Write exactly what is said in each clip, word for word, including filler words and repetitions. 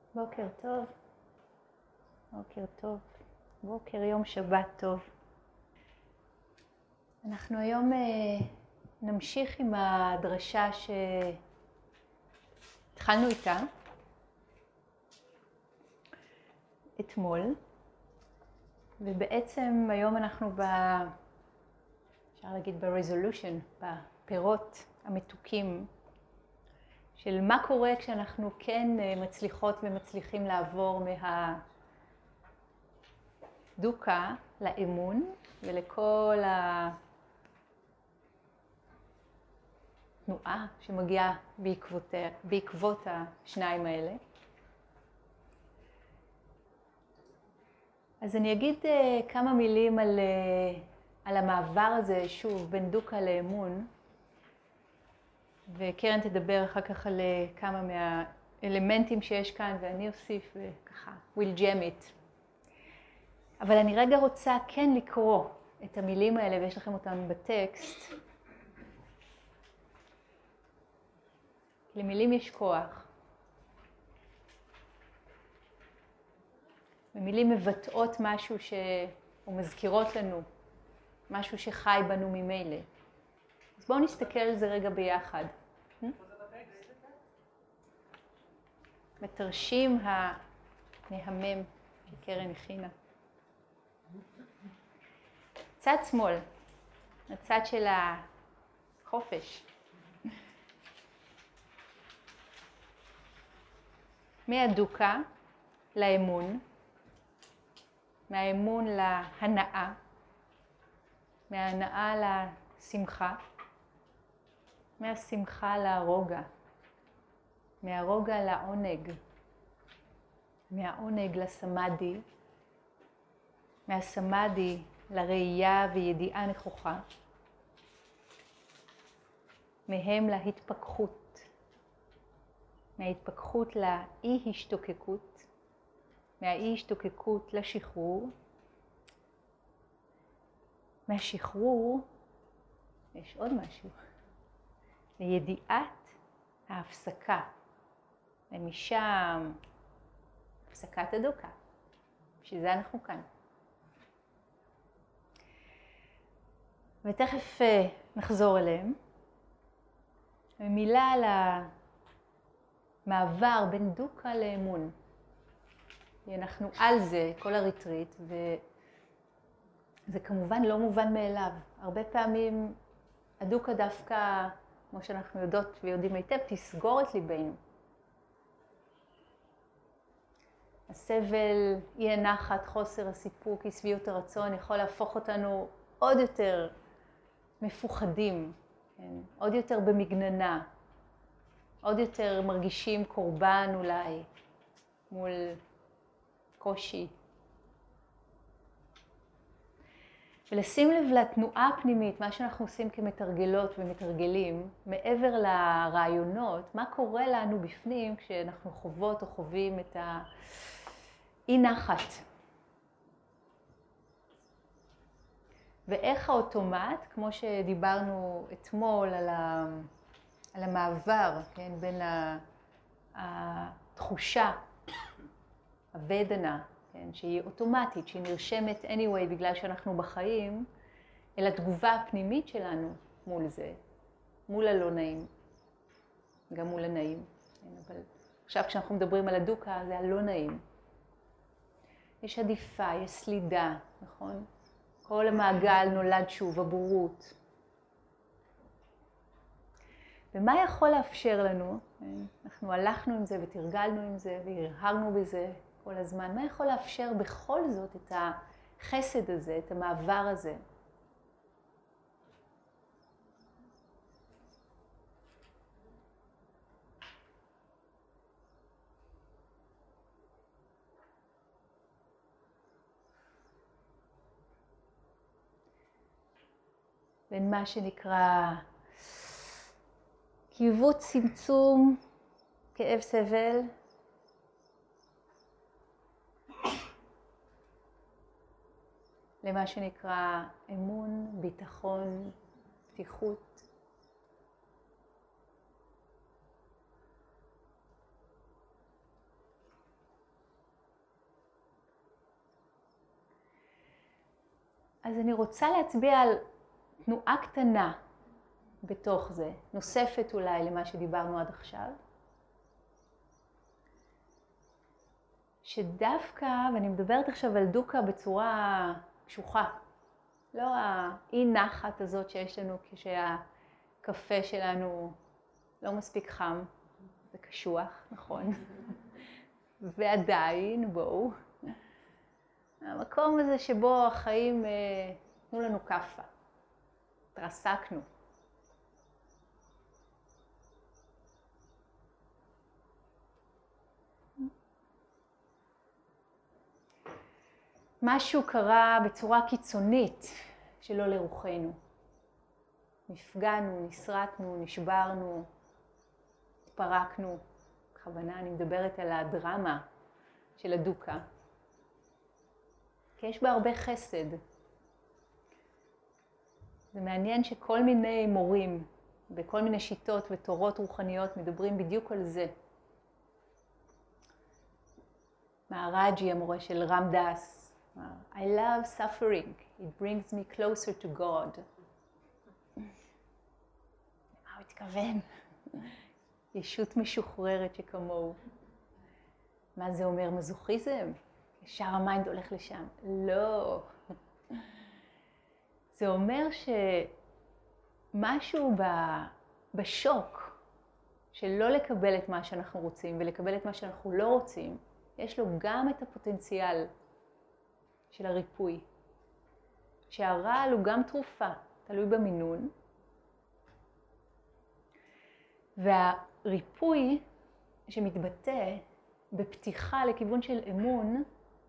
בוקר טוב, בוקר טוב, בוקר יום שבת טוב. אנחנו היום אה, נמשיך עם הדרשה שהתחלנו איתה אתמול, ובעצם היום אנחנו ב... אפשר להגיד ב-resolution, בפירות המתוקים של מה קורה כשאנחנו כן מצליחות ומצליחים לעבור מהדוקה לאמון ולכל התנועה שמגיעה בעקבות, בעקבות השניים האלה. אז אני אגיד כמה מילים על, על המעבר הזה, שוב, בין דוקה לאמון. וקרן תדבר אחר כך על כמה מהאלמנטים שיש כאן, ואני אוסיף וככה, we'll jam it. אבל אני רגע רוצה כן לקרוא את המילים האלה, ויש לכם אותם בטקסט. למילים יש כוח. ומילים מבטאות משהו ש... או מזכירות לנו, משהו שחי בנו ממילא. אז בואו נסתכל על זה רגע ביחד. בתרשים המהמם שקרן הכינה. צד שמאל, הצד של החופש. מהדוקה לאמון, מהאמון להנאה, מההנאה לשמחה, מהשמחה לרוגע, מהרוגע לעונג, מהעונג לסמאדי, מהסמאדי לראייה וידיעה נכוחה, מהם להתפכחות, מההתפכחות לאי השתוקקות, מהאי השתוקקות לשחרור, מהשחרור, יש עוד משהו, לידיעת ההפסקה, ומשם הפסקת הדוקה, בשביל זה אנחנו כאן. ותכף נחזור אליהם. ומילה על המעבר בין דוקה לאמון. אנחנו על זה, כל הריטריט, וזה כמובן לא מובן מאליו. הרבה פעמים הדוקה דווקא, כמו שאנחנו יודעות ויודעים היטב, תסגור את ליבנו. הסבל, אי הנחת, חוסר הסיפוק, אי שביעות הרצון, יכול להפוך אותנו עוד יותר מפוחדים, כן? עוד יותר במגננה, עוד יותר מרגישים קורבן אולי מול קושי. ולשים לב לתנועה הפנימית, מה שאנחנו עושים כמתרגלות ומתרגלים, מעבר לרעיונות, מה קורה לנו בפנים כשאנחנו חוות או חווים את האי נחת. ואיך האוטומט, כמו שדיברנו אתמול על, ה, על המעבר, כן, בין התחושה, הוודנה, כן, שהיא אוטומטית, שהיא נרשמת anyway בגלל שאנחנו בחיים, אל התגובה הפנימית שלנו מול זה, מול הלא נעים, גם מול הנעים. כן, אבל עכשיו כשאנחנו מדברים על הדוקה, זה הלא נעים. יש עדיפה, יש סלידה, נכון? כל המעגל נולד שוב, הבורות. ומה יכול לאפשר לנו? אנחנו הלכנו עם זה ותרגלנו עם זה והרהרנו בזה כל הזמן. מה יכול לאפשר בכל זאת את החסד הזה, את המעבר הזה? בין מה שנקרא קיבוץ, צמצום, כאב, סבל, למה שנקרא אמון, ביטחון, פתיחות. אז אני רוצה להצביע על תנועה קטנה בתוך זה, נוספת אולי למה שדיברנו עד עכשיו. שדווקא, ואני מדברת עכשיו על דוקה בצורה קשוחה, לא האי נחת הזאת שיש לנו כשהקפה שלנו לא מספיק חם וקשוח, נכון? ועדיין, בואו, המקום הזה שבו החיים תנו לנו קפה, התרסקנו. משהו קרה בצורה קיצונית שלא לרוחנו. נפגענו, נסרטנו, נשברנו, התפרקנו. בכוונה אני מדברת על הדרמה של הדוקה. כי יש בה הרבה חסד. זה מעניין שכל מיני מורים וכל מיני שיטות ותורות רוחניות מדברים בדיוק על זה. מהראג'י, המורה של רם דאס, I love suffering. It brings me closer to God. מה הוא התכוון? ישות משוחררת שכמוהו. מה זה אומר מזוכיזם? ישר המיינד הולך לשם. לא. זה אומר שמשהו בשוק שלא לקבל את מה שאנחנו רוצים ולקבל את מה שאנחנו לא רוצים, יש לו גם את הפוטנציאל של הריפוי. שהרעל הוא גם תרופה, תלוי במינון. והריפוי שמתבטא בפתיחה לכיוון של אמון,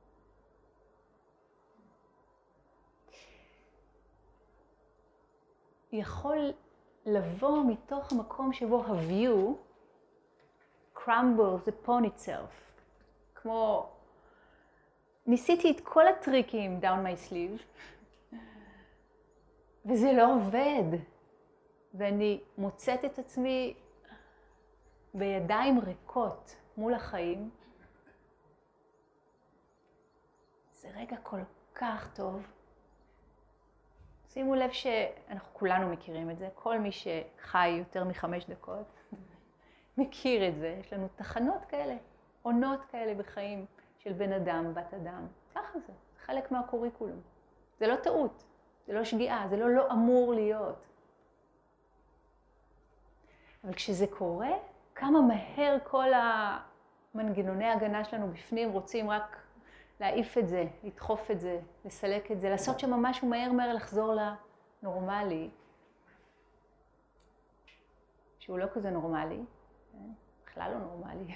יכול לבוא מתוך המקום שבו ה-view crumbles upon itself. כמו, ניסיתי את כל הטריקים down my sleeve, וזה לא עובד. ואני מוצאת את עצמי בידיים ריקות מול החיים. זה רגע כל כך טוב. שימו לב שאנחנו כולנו מכירים את זה. כל מי שחי יותר מחמש דקות מכיר את זה. יש לנו תחנות כאלה, עונות כאלה בחיים של בן אדם, בת אדם. ככה זה, זה חלק מהקוריקולום. זה לא טעות, זה לא שגיאה, זה לא לא אמור להיות. אבל כשזה קורה, כמה מהר כל המנגנוני ההגנה שלנו בפנים רוצים רק להעיף את זה, לדחוף את זה, לסלק את זה, לעשות שם משהו מהר מהר לחזור לנורמלי, שהוא לא כזה נורמלי, בכלל לא נורמלי.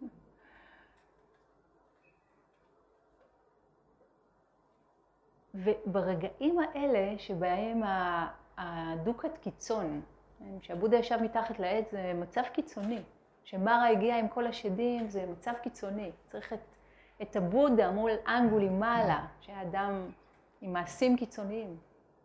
וברגעים האלה שבהם הדוקת קיצון, כשהבודה ישב מתחת לעץ, זה מצב קיצוני. שמרה הגיע עם כל השדים, זה מצב קיצוני. צריך את, את הבודה מול אנגולי מעלה, שהאדם עם מעשים קיצוניים.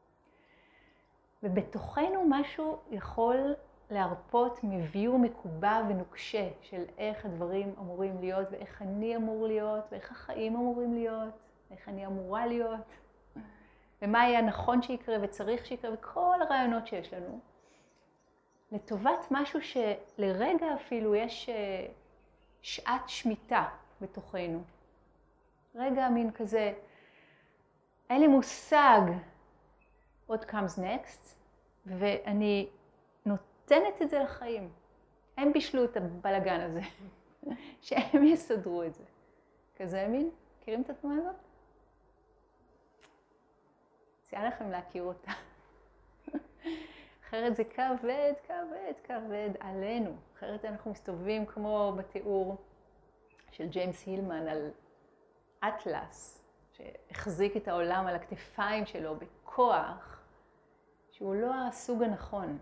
ובתוכנו משהו יכול להרפות מביו מקובע ונוקשה של איך הדברים אמורים להיות, ואיך אני אמור להיות, ואיך החיים אמורים להיות, ואיך אני אמורה להיות, ומה יהיה נכון שיקרה וצריך שיקרה, וכל הרעיונות שיש לנו. לטובת משהו שלרגע אפילו יש שעת שמיטה בתוכנו. רגע מין כזה, אין לי מושג what comes next, ואני נותנת את זה לחיים. הם בישלו את הבלגן הזה, שהם יסדרו את זה. כזה מין, מכירים את התנועה הזאת? מציעה לכם להכיר אותה. אחרת זה כבד, כבד, כבד עלינו. אחרת אנחנו מסתובבים כמו בתיאור של ג'יימס הילמן על אטלס, שהחזיק את העולם על הכתפיים שלו בכוח, שהוא לא הסוג הנכון.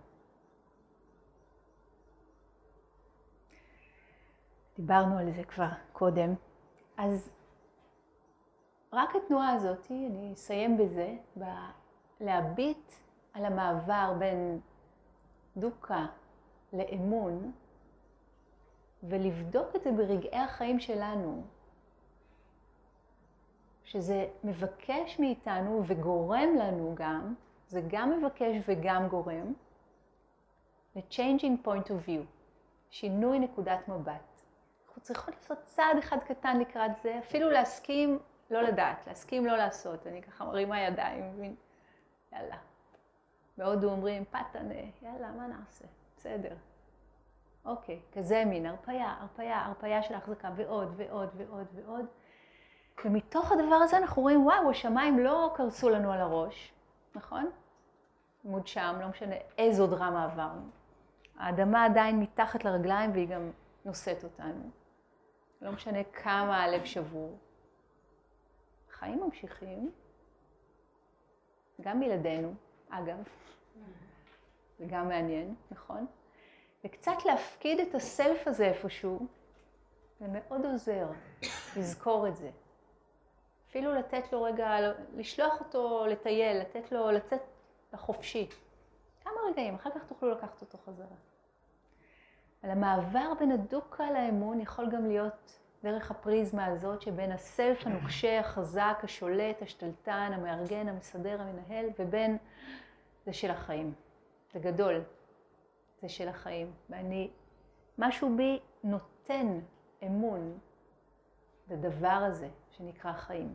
דיברנו על זה כבר קודם. אז רק התנועה הזאת, אני אסיים בזה, להביט על המעבר בין דוקה לאמון, ולבדוק את זה ברגעי החיים שלנו, שזה מבקש מאיתנו וגורם לנו גם, זה גם מבקש וגם גורם, ל-changing point of view, שינוי נקודת מבט. אנחנו צריכות לעשות צעד אחד קטן לקראת זה, אפילו להסכים לא לדעת, להסכים לא לעשות. אני ככה מרימה ידיים, מבין? יאללה. בהודו אומרים, פתנה, יאללה, מה נעשה? בסדר. אוקיי, כזה מין, הרפיה, הרפיה, הרפיה של ההחזקה, ועוד, ועוד, ועוד, ועוד. ומתוך הדבר הזה אנחנו רואים, וואו, השמיים לא קרסו לנו על הראש, נכון? עמוד שם, לא משנה איזו דרמה עברנו. האדמה עדיין מתחת לרגליים והיא גם נושאת אותנו. לא משנה כמה הלב שבור. חיים ממשיכים, גם בלעדינו, אגב, זה גם מעניין, נכון? וקצת להפקיד את הסלף הזה איפשהו, זה מאוד עוזר לזכור את זה. אפילו לתת לו רגע, לשלוח אותו לטייל, לתת לו לצאת לחופשי. כמה רגעים, אחר כך תוכלו לקחת אותו חזרה. אבל המעבר בין הדוקה לאמון יכול גם להיות דרך הפריזמה הזאת שבין הסלף הנוקשה, החזק, השולט, השתלטן, המארגן, המסדר, המנהל, ובין זה של החיים. זה גדול, זה של החיים. ואני, משהו בי נותן אמון בדבר הזה שנקרא חיים.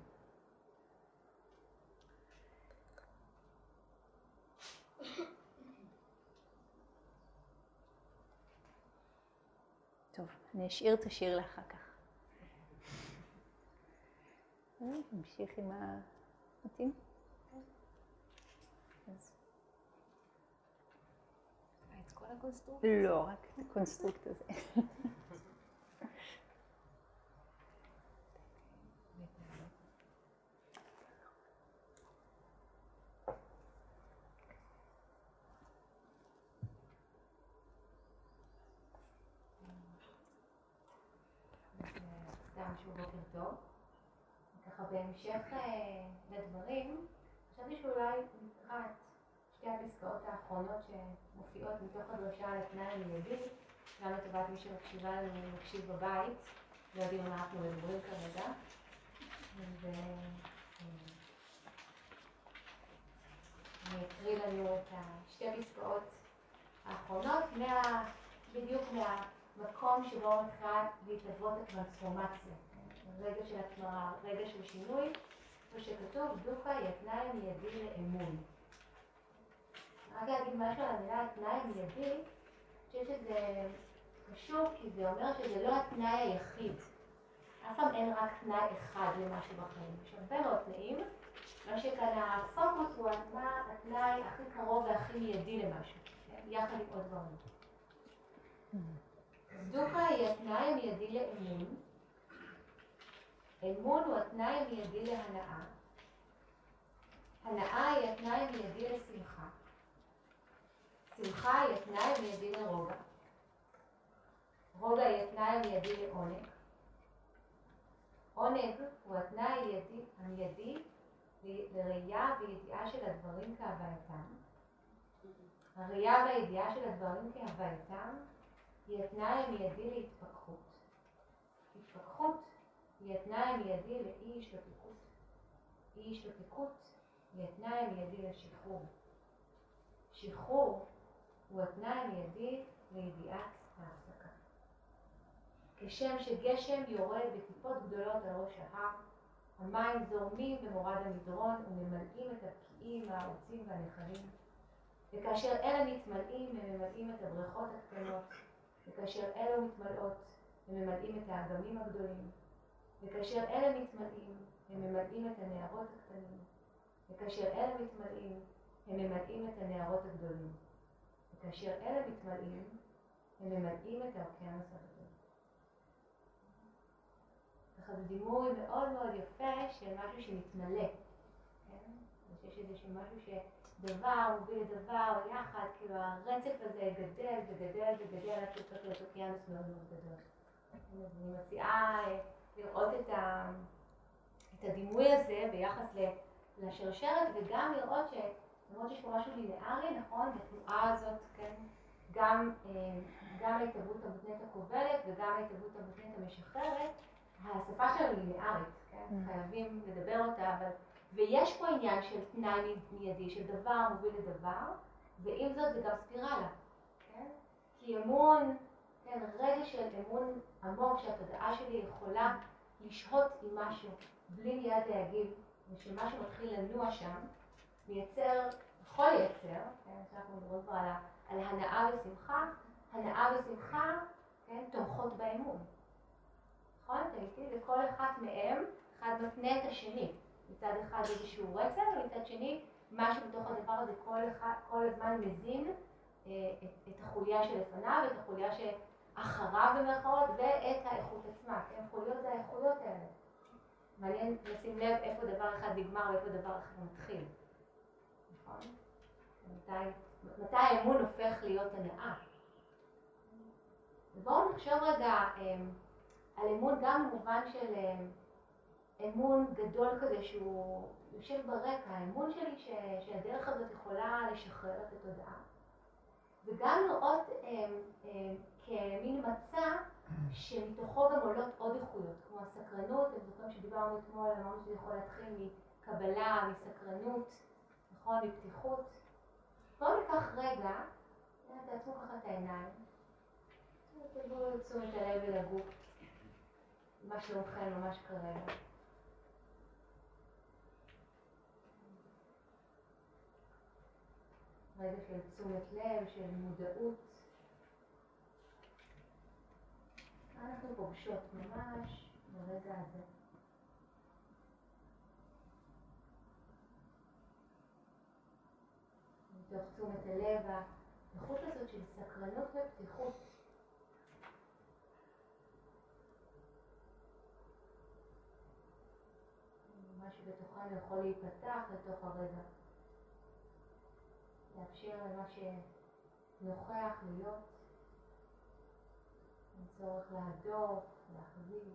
טוב, אני אשאיר את השיר לאחר כך. נמשיך עם המתאים. את כל הקונסטרוקט? לא, רק הקונסטרוקט הזה. שוב בוקר טוב. ככה בהמשך לדברים, חשבתי שאולי נקרא את שתי הפסקאות האחרונות שמופיעות מתוך הדרשה על התנאי המיידי, גם לטובת מי שמקשיבה לנו ומקשיב בבית, לא יודעים מה אנחנו מדברים כרגע. אני אקריא לנו את שתי הפסקאות האחרונות, מה, בדיוק מהמקום שבו מתחילה להתלוות הטרנספורמציה. רגע של התמרה, רגע של שינוי, ושכתוב דוקה היא התנאי המיידי לאמון. רק להגיד משהו על המילה התנאי המיידי, אני חושבת שזה חשוב כי זה אומר שזה לא התנאי היחיד. אף פעם אין רק תנאי אחד למשהו בחיים. יש הרבה מאוד תנאים, מה שכאן הפוקוס הוא התנאי הכי קרוב והכי מיידי למשהו, יחד עם עוד דברים. דוקה היא התנאי המיידי לאמון. אמון הוא התנאי המיידי להנאה. הנאה היא התנאי המיידי לשמחה. שמחה היא התנאי המיידי לרוגע. רוגע היא התנאי המיידי לעונג. עונג הוא התנאי המיידי, המיידי לראייה וידיעה של הדברים כהווייתם. הראייה והידיעה של הדברים כהווייתם היא התנאי המיידי להתפכחות. התפכחות היא התנאי המיידי לאי השתתקות. אי השתתקות היא התנאי המיידי לשחרור. שחרור הוא התנאי המיידי לידיעת ההפסקה. כשם שגשם יורד בטיפות גדולות על ראש ההר, המים זורמים במורד המדרון וממלאים את הבקיעים, הערוצים והנחלים. וכאשר אלה מתמלאים, הם ממלאים את הבריכות הקטנות, וכאשר אלו מתמלאות, הם ממלאים את האגמים הגדולים. וכאשר אלה מתמלאים, הם ממלאים את הנערות הקטנים. וכאשר אלה מתמלאים, הם ממלאים את הנערות הגדולים. וכאשר אלה מתמלאים, הם ממלאים את האוקיינוס הגדול. ככה זה דימוי מאוד מאוד יפה של משהו שמתמלא. כן? יש איזה משהו שדבר מוביל לדבר יחד, כאילו הרצף הזה גדל וגדל וגדל עד שצריך להיות אוקיינוס מאוד מאוד גדול. אני מציעה לראות את, ה, את הדימוי הזה ביחס לשרשרת, וגם לראות שלמרות שיש פה משהו לינארי, נכון, בתנועה הזאת, כן, גם, גם ההתהוות המותנית הכובלת וגם ההתהוות המותנית המשחררת, השפה שלנו היא ליניארית, כן? חייבים לדבר אותה, אבל... ויש פה עניין של תנאי מיידי, של דבר מוביל לדבר, ועם זאת זה גם ספירלה, כן? כי אמון, כן, רגע של אמון עמוק שהתודעה שלי יכולה לשהות עם משהו בלי מיד להגיב, ושמשהו מתחיל לנוע שם, מייצר, יכול לייצר, כן, שאנחנו מדברים כבר על, על הנאה ושמחה, הנאה ושמחה, כן, תומכות באמון. נכון? אתם איתי? וכל אחת מהם, אחד מתנה את השני. מצד אחד איזשהו רצף, ומצד שני, משהו בתוך הדבר הזה כל, אחד, כל הזמן מזין אה, את, את החוליה שלפניו, את החוליה שאחריו במרכאות, ואת האיכות עצמה. כן? חוליות זה האיכויות האלה. מעניין לשים לב איפה דבר אחד נגמר ואיפה דבר אחד מתחיל. נכון? מתי, מתי האמון הופך להיות הנאה? ובואו נחשוב רגע אה, על אמון גם במובן של... אה, אמון גדול כזה שהוא יושב ברקע, האמון שלי ש... שהדרך הזאת יכולה לשחרר את התודעה. וגם לראות אה, אה, כמין מצע שמתוכו גם עולות עוד איכויות, כמו הסקרנות, אתם זוכרים שדיברנו אתמול, אמרנו שזה יכול להתחיל מקבלה, מסקרנות, נכון, מפתיחות. בואו ניקח רגע, תעצמו ככה את העיניים, תבואו לתשומת הלב ולגוף, מה שלומכם ממש כרגע. רגע של תשומת לב, של מודעות. אנחנו פוגשות ממש ברגע הזה. מתוך תשומת הלב, האיכות הזאת של סקרנות ופתיחות. מה שבתוכנו יכול להיפתח לתוך הרגע. לאפשר למה שנוכח להיות, אין צורך להדוף, להחזיק.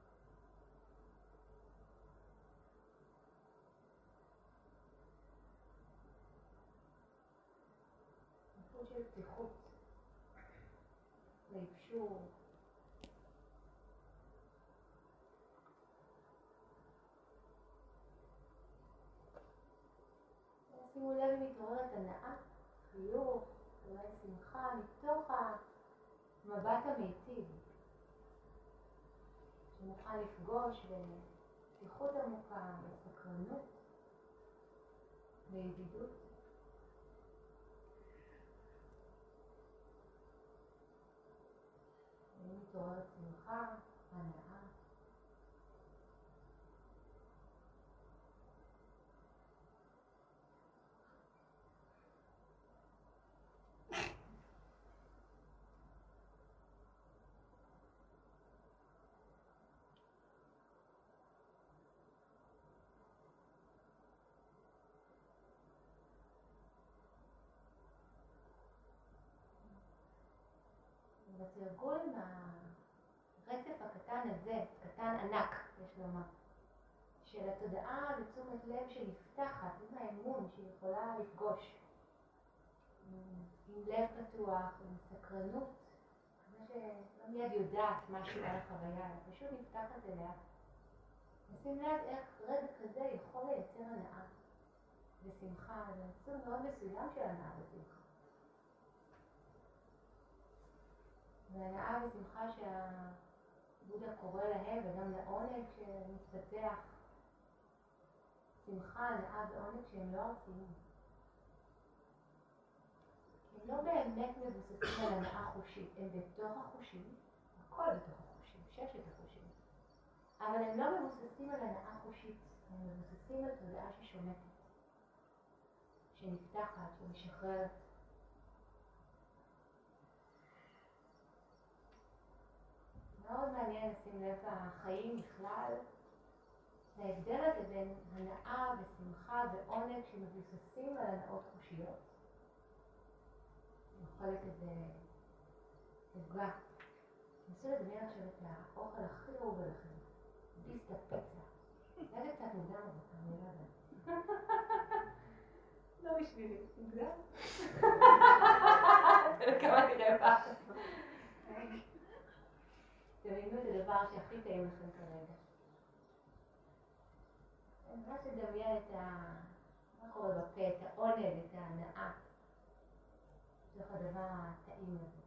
איכות של פתיחות, ואפשור. שימו לב מתעוררת הנאה, חיוך, אולי שמחה, מתוך המבט המיטיב שמוכן לפגוש בפתיחות עמוקה, בסקרנות, בידידות. מתעוררת שמחה, הנאה. בתרגול מהרצף הקטן הזה, קטן ענק, יש לומר, של התודעה ותשומת לב שנפתחת, עם האמון שהיא יכולה לפגוש, עם לב פתוח, עם סקרנות, כמו שלא מיד יודעת משהו על החוויה, היא פשוט נפתחת אליה. נשים לב איך רגע כזה יכול לייצר הנאה ושמחה, זה סוג מאוד מסוים של הנאה ושמחה. והנאה ושמחה שהבודה קורא להם וגם לעונג שמתפתח. שמחה, הנאה ועונג שהם לא ארציים. הם לא באמת מבוססים על הנאה חושית, הם בתוך החושים, הכל בתוך החושים, ששת החושים. אבל הם לא מבוססים על הנאה חושית, הם מבוססים על תודעה ששומטת, שנפתחת, שמשחררת. מאוד מעניין לשים לב החיים בכלל, ההבדל הזה בין הנאה ושמחה ועונג שמבוססים על הנאות חושיות. אוכלת איזה עוגה. נסו לדמיין עכשיו את האוכל הכי אהוב עליכם, ביסטה פיצה. זה קצת מוקדם אבל אני לא יודעת. לא בשבילי, מוקדם? כמה נראה פעם. דמיינו את הדבר שהכי טעים לכם כרגע. ממש לדמיין את ה... מה קורה בפה, את העונג, את ההנאה. בתוך הדבר הטעים הזה.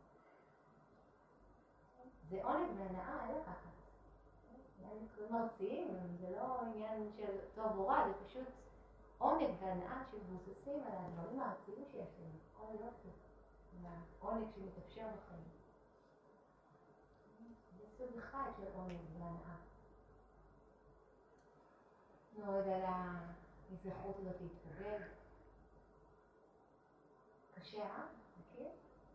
זה עונג והנאה, אין לקחת. זה מרצים, זה לא עניין של טוב או רע, זה פשוט עונג והנאה שמבוססים על הדברים הארציים שיש לנו. כל יופי. והעונג שמתאפשר בחיים. זה סוג אחד של עונג והנאה. נורד על ההזדחרות הזאת להתפוגג. קשה, אה? מכיר?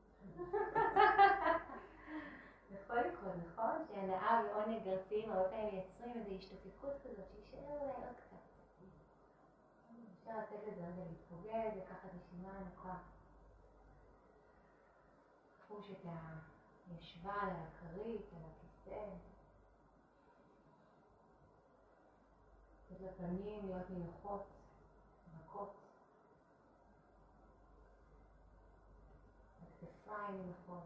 יכול לקרות, נכון? שהנאה ועונג ארציים הרבה פעמים מייצרים איזו השתוקקות כזאת שישאר אולי עוד קצת. אפשר לתת לזה רגע להתפוגג, לקחת נשימה עמוקה. חוש את הישבן על הכרית, על הכיסא. לתת לפנים להיות מנוחות, רכות. הכתפיים מנוחות.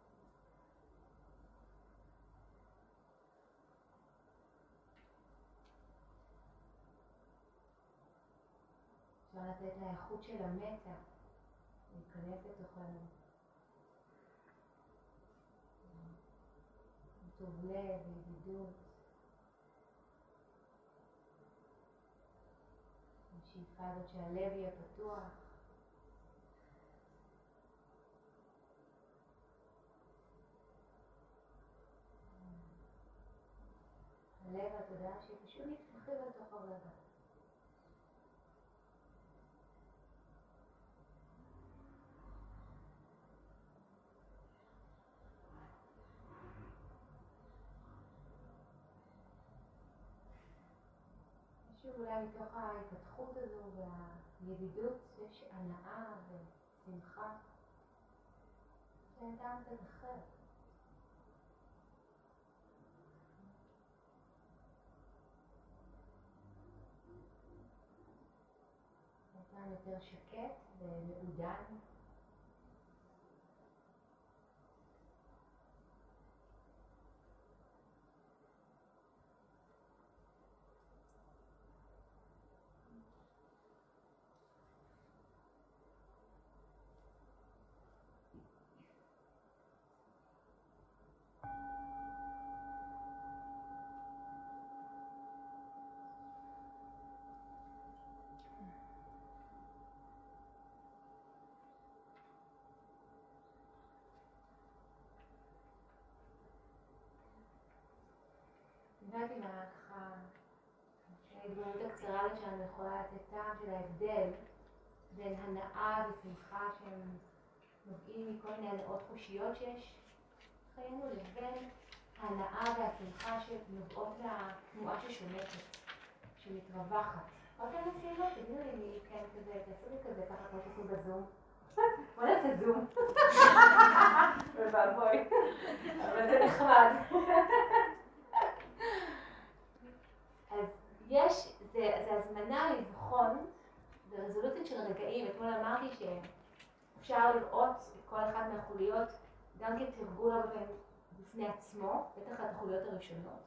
אפשר לתת לאיכות של המטה, להיכנס לתוכנו. טוב לב, ידידות. השאיפה הזאת שהלב יהיה פתוח. הלב והתודעה שפשוט נפתחים לתוך הרגע. שוב, אולי מתוך ההתפתחות הזו והידידות יש הנאה ושמחה. זה טעם קצת אחר. זה טעם יותר שקט ומעודן. הבנתי מה ככה, שההתבוננות הקצרה שלנו יכולה לתת טעם של ההבדל בין הנאה ושמחה שהם נובעים מכל מיני הנאות חושיות שיש חיינו לבין ההנאה והשמחה שנובעות מהתנועה ששומטת, שמתרווחת. רק אנשים לא, תגידו לי מי כן כזה, תעשו לי כזה ככה כמו שעשו בזום. בוא נעשה זום. ובואי, אבל זה נחמד. אז יש, זה, זה הזמנה לבחון ברזולוציות של רגעים. אתמול אמרתי שאפשר לראות את כל אחת מהחוליות גם כתרגול בפני עצמו, בטח את החוליות הראשונות.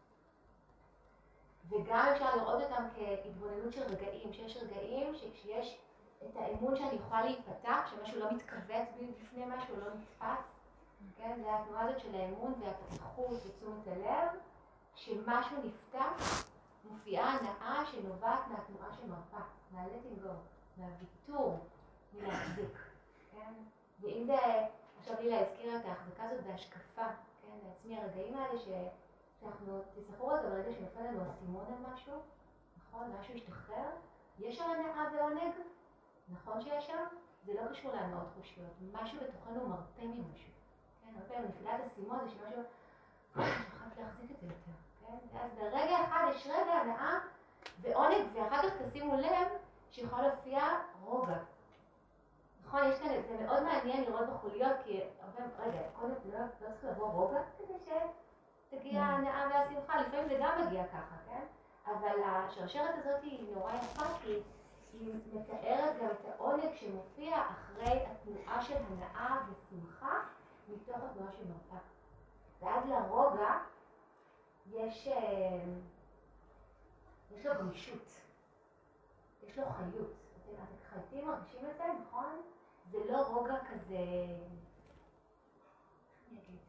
וגם אפשר לראות אותם כהתבוננות של רגעים, שיש רגעים שכשיש את האמון שאני יכולה להיפתח, שמשהו לא מתכווץ בפני משהו, לא נתפס. כן? זה התנועה הזאת של האמון והפתיחות ותשומת הלב. כשמשהו נפתח, מופיעה הנאה שנובעת מהתנועה שמרפא, מה-letting go, מהוויתור, מלהחזיק. כן? ואם זה, עכשיו לי להזכיר את ההחזקה הזאת בהשקפה, כן? לעצמי הרגעים האלה שאנחנו, תסחרו את הרגע שנופל לנו הסימון על משהו, נכון? משהו השתחרר, יש שם הנאה ועונג, נכון שיש שם? זה לא קשור להנאות חושיות, משהו בתוכנו מרפא ממשהו. כן? הרבה נפילת הסימון זה שמשהו, שכחת להחזיק את זה יותר. אז ברגע אחד יש רגע הנאה ועונג, ואחר כך תשימו לב שיכול להופיע רוגע. נכון, יש כאן, זה מאוד מעניין לראות בחוליות, כי הרבה, רגע, קודם לא צריך לבוא רוגע כדי שתגיע ההנאה והשמחה, לפעמים זה גם מגיע ככה, כן? אבל השרשרת הזאת היא נורא יפה, כי היא מתארת גם את העונג שמופיע אחרי התנועה של הנאה ושמחה מתוך התנועה של מרפא. ואז לרוגע יש, יש לו גמישות, יש לו חיות. אתם חייטים מרגישים את זה, נכון? זה לא רוגע כזה, אני אגיד,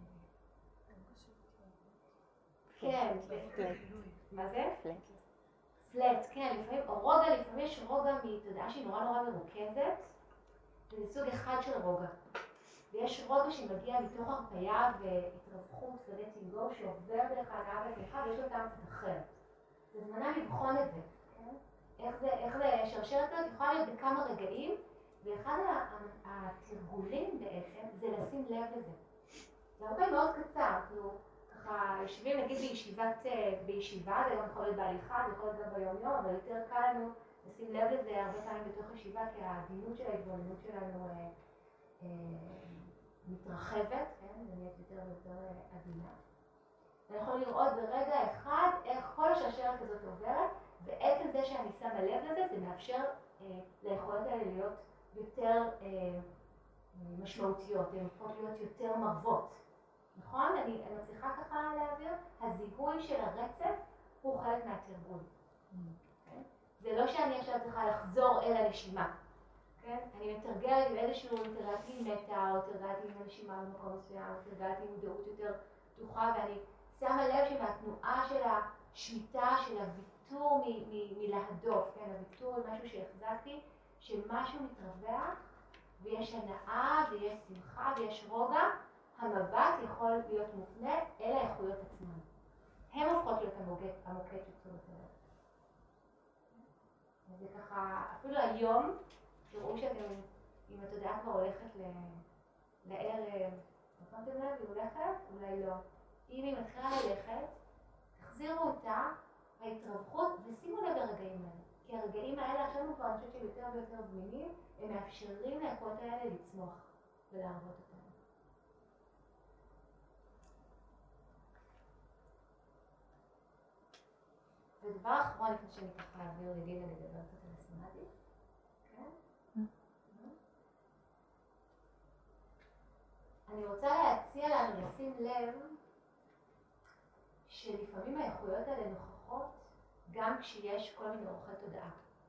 כן, מה זה? פלט. פלט, כן, לפעמים, או רוגע, לפעמים יש רוגע מתודעה שהיא נורא נורא מרוכזת, וזה סוג אחד של רוגע. ויש רוגע שמגיע מתוך הרפאיה והתרווחות ולטינג גו שעובר דרך ההנאה והתמיכה ויש לו טעם קצת אחר. זה זמנה לבחון את זה, כן? איך זה, איך זה שרשרת כזאת יכולה להיות בכמה רגעים, ואחד התרגולים בעצם זה לשים לב לזה. זה הרבה מאוד קצר, אנחנו ככה יושבים נגיד בישיבת, בישיבה, זה גם יכול להיות בהליכה, זה יכול להיות גם ביום יום, אבל יותר קל לנו לשים לב לזה הרבה פעמים בתוך ישיבה, כי העדינות של ההתבוננות שלנו אה, אה, מתרחבת, כן? זה נהיית יותר ויותר עדינה. אני יכול לראות ברגע אחד איך כל השרשרת הזאת עוברת, ועצם זה שאני שמה לב לזה, זה מאפשר אה, ליכולות האלה להיות יותר אה, משמעותיות, הן הופכות להיות יותר מרוות. נכון? אני, אני מצליחה ככה להעביר, הזיהוי של הרצף הוא חלק מהתרגול. Okay? זה לא שאני עכשיו צריכה לחזור אל הנשימה. כן? אני מתרגלת עם איזשהו, תרגלתי עם מטה, או תרגלתי עם הנשימה במקום מסוים, או תרגלתי עם מודעות יותר פתוחה, ואני שמה לב שמהתנועה של השליטה, של הוויתור מלהדוף, כן? הוויתור הוא משהו שהחזקתי, שמשהו מתרווח, ויש הנאה, ויש שמחה, ויש רוגע, המבט יכול להיות מופנה אל האיכויות עצמן. הן הופכות להיות המוקד, המוקד של תשומת הלב. אז זה ככה, אפילו היום, תראו שאתם, אם התודעה כבר הולכת לערב, שמתם לב, היא הולכת? אולי לא. אם היא מתחילה ללכת, תחזירו אותה, ההתרווחות, ושימו לב לרגעים האלה. כי הרגעים האלה, עכשיו כבר אני חושבת שהם יותר ויותר זמינים, הם מאפשרים ליכולות האלה לצמוח ולהרבות אותם. ודבר אחרון, לפני שאני ככה אעביר לדינה לדבר קצת על הסמאדי, כן? אני רוצה להציע לנו לשים לב שלפעמים האיכויות האלה נוכחות גם כשיש כל מיני אורחי תודעה.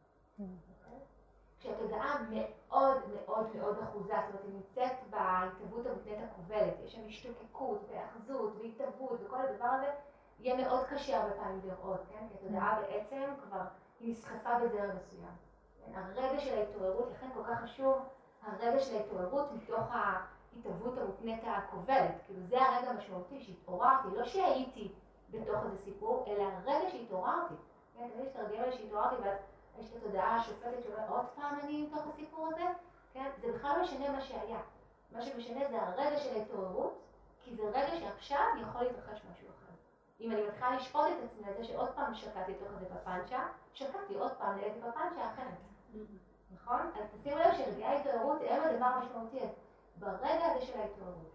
כשהתודעה מאוד מאוד מאוד אחוזה, זאת אומרת, היא נמצאת בהתהוות המותנית הכובלת, יש שם השתוקקות והאחזות והתהוות וכל הדבר הזה, יהיה מאוד קשה הרבה פעמים לראות, כן? כי התודעה בעצם כבר היא נסחפה בזרם מסוים. הרגע של ההתעוררות, לכן כל כך חשוב הרגע של ההתעוררות מתוך ההתהוות המותנית הכובלת. כאילו זה הרגע המשמעותי שהתעוררתי, לא שהייתי בתוך איזה סיפור, אלא הרגע שהתעוררתי. כן? תמיד יש את הרגעים האלה שהתעוררתי ואז יש את התודעה השופטת שאומרת עוד פעם אני בתוך הסיפור הזה, כן? זה בכלל משנה מה שהיה. מה שמשנה זה הרגע של ההתעוררות, כי זה רגע שעכשיו יכול להתרחש משהו אחר. אם אני מתחילה לשפוט את עצמי על זה שעוד פעם שקעתי לתוך איזה פפנצ'ה, שקעתי עוד פעם לאיזה פפנצ'ה אחרת. נכון? אז תשימו לב שרגעי ההתעוררות הם הדבר המשמעותי ברגע הזה של ההתעוררות.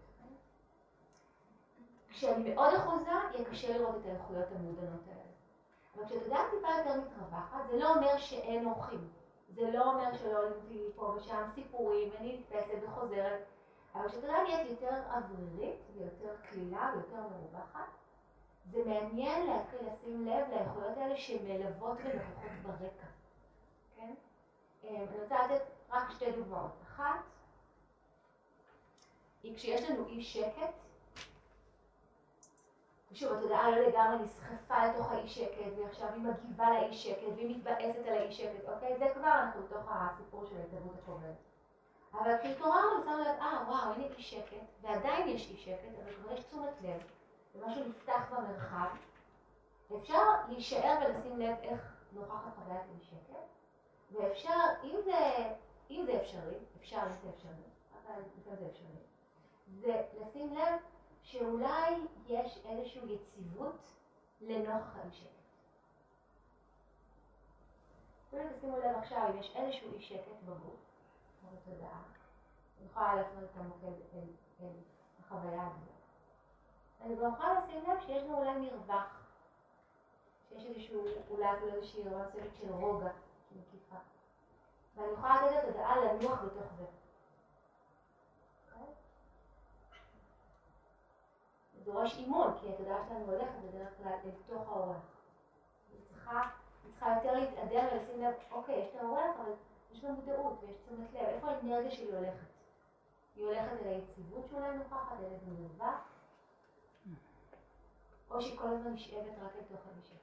כשאני מאוד אחוזה, יהיה קשה לראות את האיכויות המעודנות האלה. אבל כשתודעה טיפה יותר מתרווחת, זה לא אומר שאין אורחים. זה לא אומר שלא עליתי פה ושם סיפורים, ואני נתפסת וחוזרת. אבל כשתודעה נהיית יותר אוורירית, ויותר כלילה ויותר מרווחת, זה מעניין להתחיל לשים לב לאיכויות האלה שמלוות ונוכחות ברקע. כן? אני רוצה לתת רק שתי דוגמאות. אחת, היא כשיש לנו אי שקט, ושוב, התודעה לא לגמרי נסחפה לתוך האי שקט, ועכשיו היא מגיבה לאי שקט, והיא מתבאסת על האי שקט, אוקיי? זה כבר אנחנו בתוך הסיפור של ההתהוות הכובלת. אבל כשהתעוררנו, שמנו לב, אה, וואו, הנה אי שקט, ועדיין יש אי שקט, אבל כבר יש תשומת לב, ומשהו נפתח במרחב, אפשר להישאר ולשים לב איך נוכחת חוויית אי שקט, ואפשר, אם זה, אם זה אפשרי, אפשר אם זה אפשרי, אבל לפעמים זה אפשרי, זה לשים לב שאולי יש איזושהי יציבות לנוכח האי שקט. אפילו תשימו לב עכשיו, אם יש איזשהו אי שקט בגוף, כמו בתודעה, אני יכולה להפנות את המוקד אל, אל החוויה הזאת. אני גם יכולה לשים לב שיש לנו אולי מרווח, שיש איזשהו, אולי אפילו איזושהי רמה מסוימת של רוגע שמקיפה. ואני יכולה לתת את התודעה לנוח בתוך זה. דורש אימון, כי התודעה שלנו הולכת בדרך כלל לתוך האורח. היא צריכה, היא צריכה יותר להתעדר ולשים לב, אוקיי, יש את האורח, אבל יש לה מודעות ויש תשומת לב. איפה האנרגיה שלי הולכת? היא הולכת אל היציבות שאולי נוכחת, אל איזה מרווח, או שהיא כל הזמן נשאבת רק אל תוך הנשק.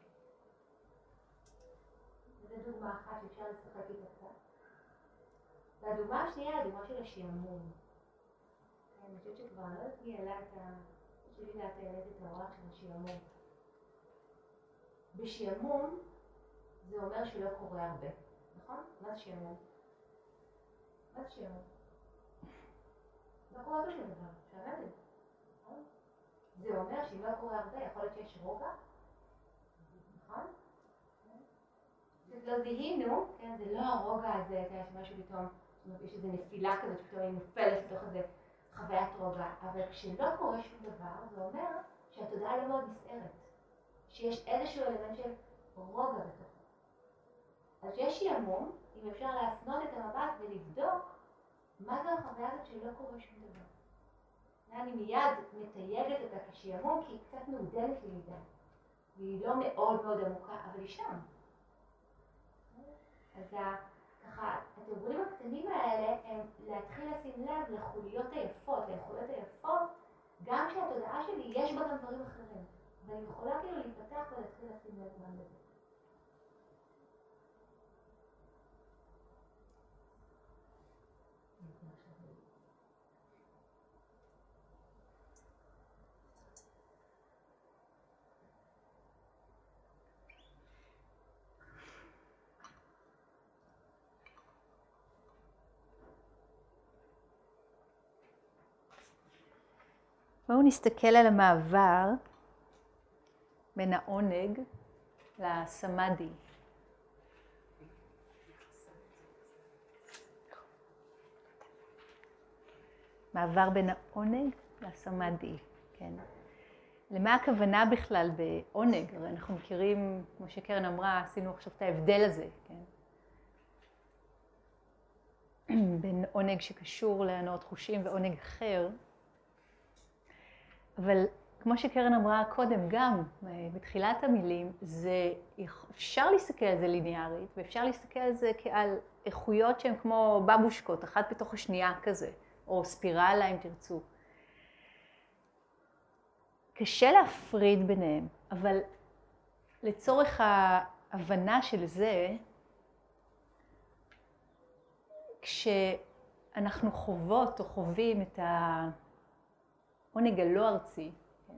וזו דוגמה אחת שאפשר לשחק איתה קצת. והדוגמה השנייה היא הדוגמה של השעמום. אני חושבת שכבר לא יודעת מי העלה את ה... שלי דעת העלית את האורח של השעמום. בשעמום זה אומר שלא קורה הרבה, נכון? מה זה שעמום? מה זה שעמום? לא קורה בשום דבר, שעמדת, נכון? זה אומר שאם לא קורה הרבה, יכול להיות שיש רוגע, נכון? לא זיהינו, כן? זה לא הרוגע הזה, יש משהו פתאום, יש איזו נפילה כזאת, פתאום היא נופלת לתוך איזה חוויית רוגע, אבל כשלא קורה שום דבר, זה אומר שהתודעה לא מאוד נסערת, שיש איזשהו אלמנט של רוגע בתוכו. אז שיש שעמום, אם אפשר להפנות את המבט ולבדוק מה זה החוויה הזאת שלא קורה שום דבר. אני מיד מתייגת אותה כשעמום, כי היא קצת מעודנת לי מדי. והיא לא מאוד מאוד עמוקה, אבל היא שם. אז ככה, התרגולים הקטנים האלה הם להתחיל לשים לב לחוליות היפות, ליכולות היפות, גם כשהתודעה שלי יש בה גם דברים אחרים. ואני יכולה כאילו להיפתח ולהתחיל לשים לב גם לזה. בואו נסתכל על המעבר בין העונג לסמאדי. מעבר בין העונג לסמאדי, כן. למה הכוונה בכלל בעונג? הרי אנחנו מכירים, כמו שקרן אמרה, עשינו עכשיו את ההבדל הזה, כן. בין עונג שקשור להנאות חושים ועונג אחר. אבל כמו שקרן אמרה קודם, גם בתחילת המילים, זה, אפשר להסתכל על זה ליניארית, ואפשר להסתכל על זה כעל איכויות שהן כמו בבושקות, אחת בתוך השנייה כזה, או ספירלה אם תרצו. קשה להפריד ביניהם, אבל לצורך ההבנה של זה, כשאנחנו חוות או חווים את ה... עונג הלא ארצי, כן?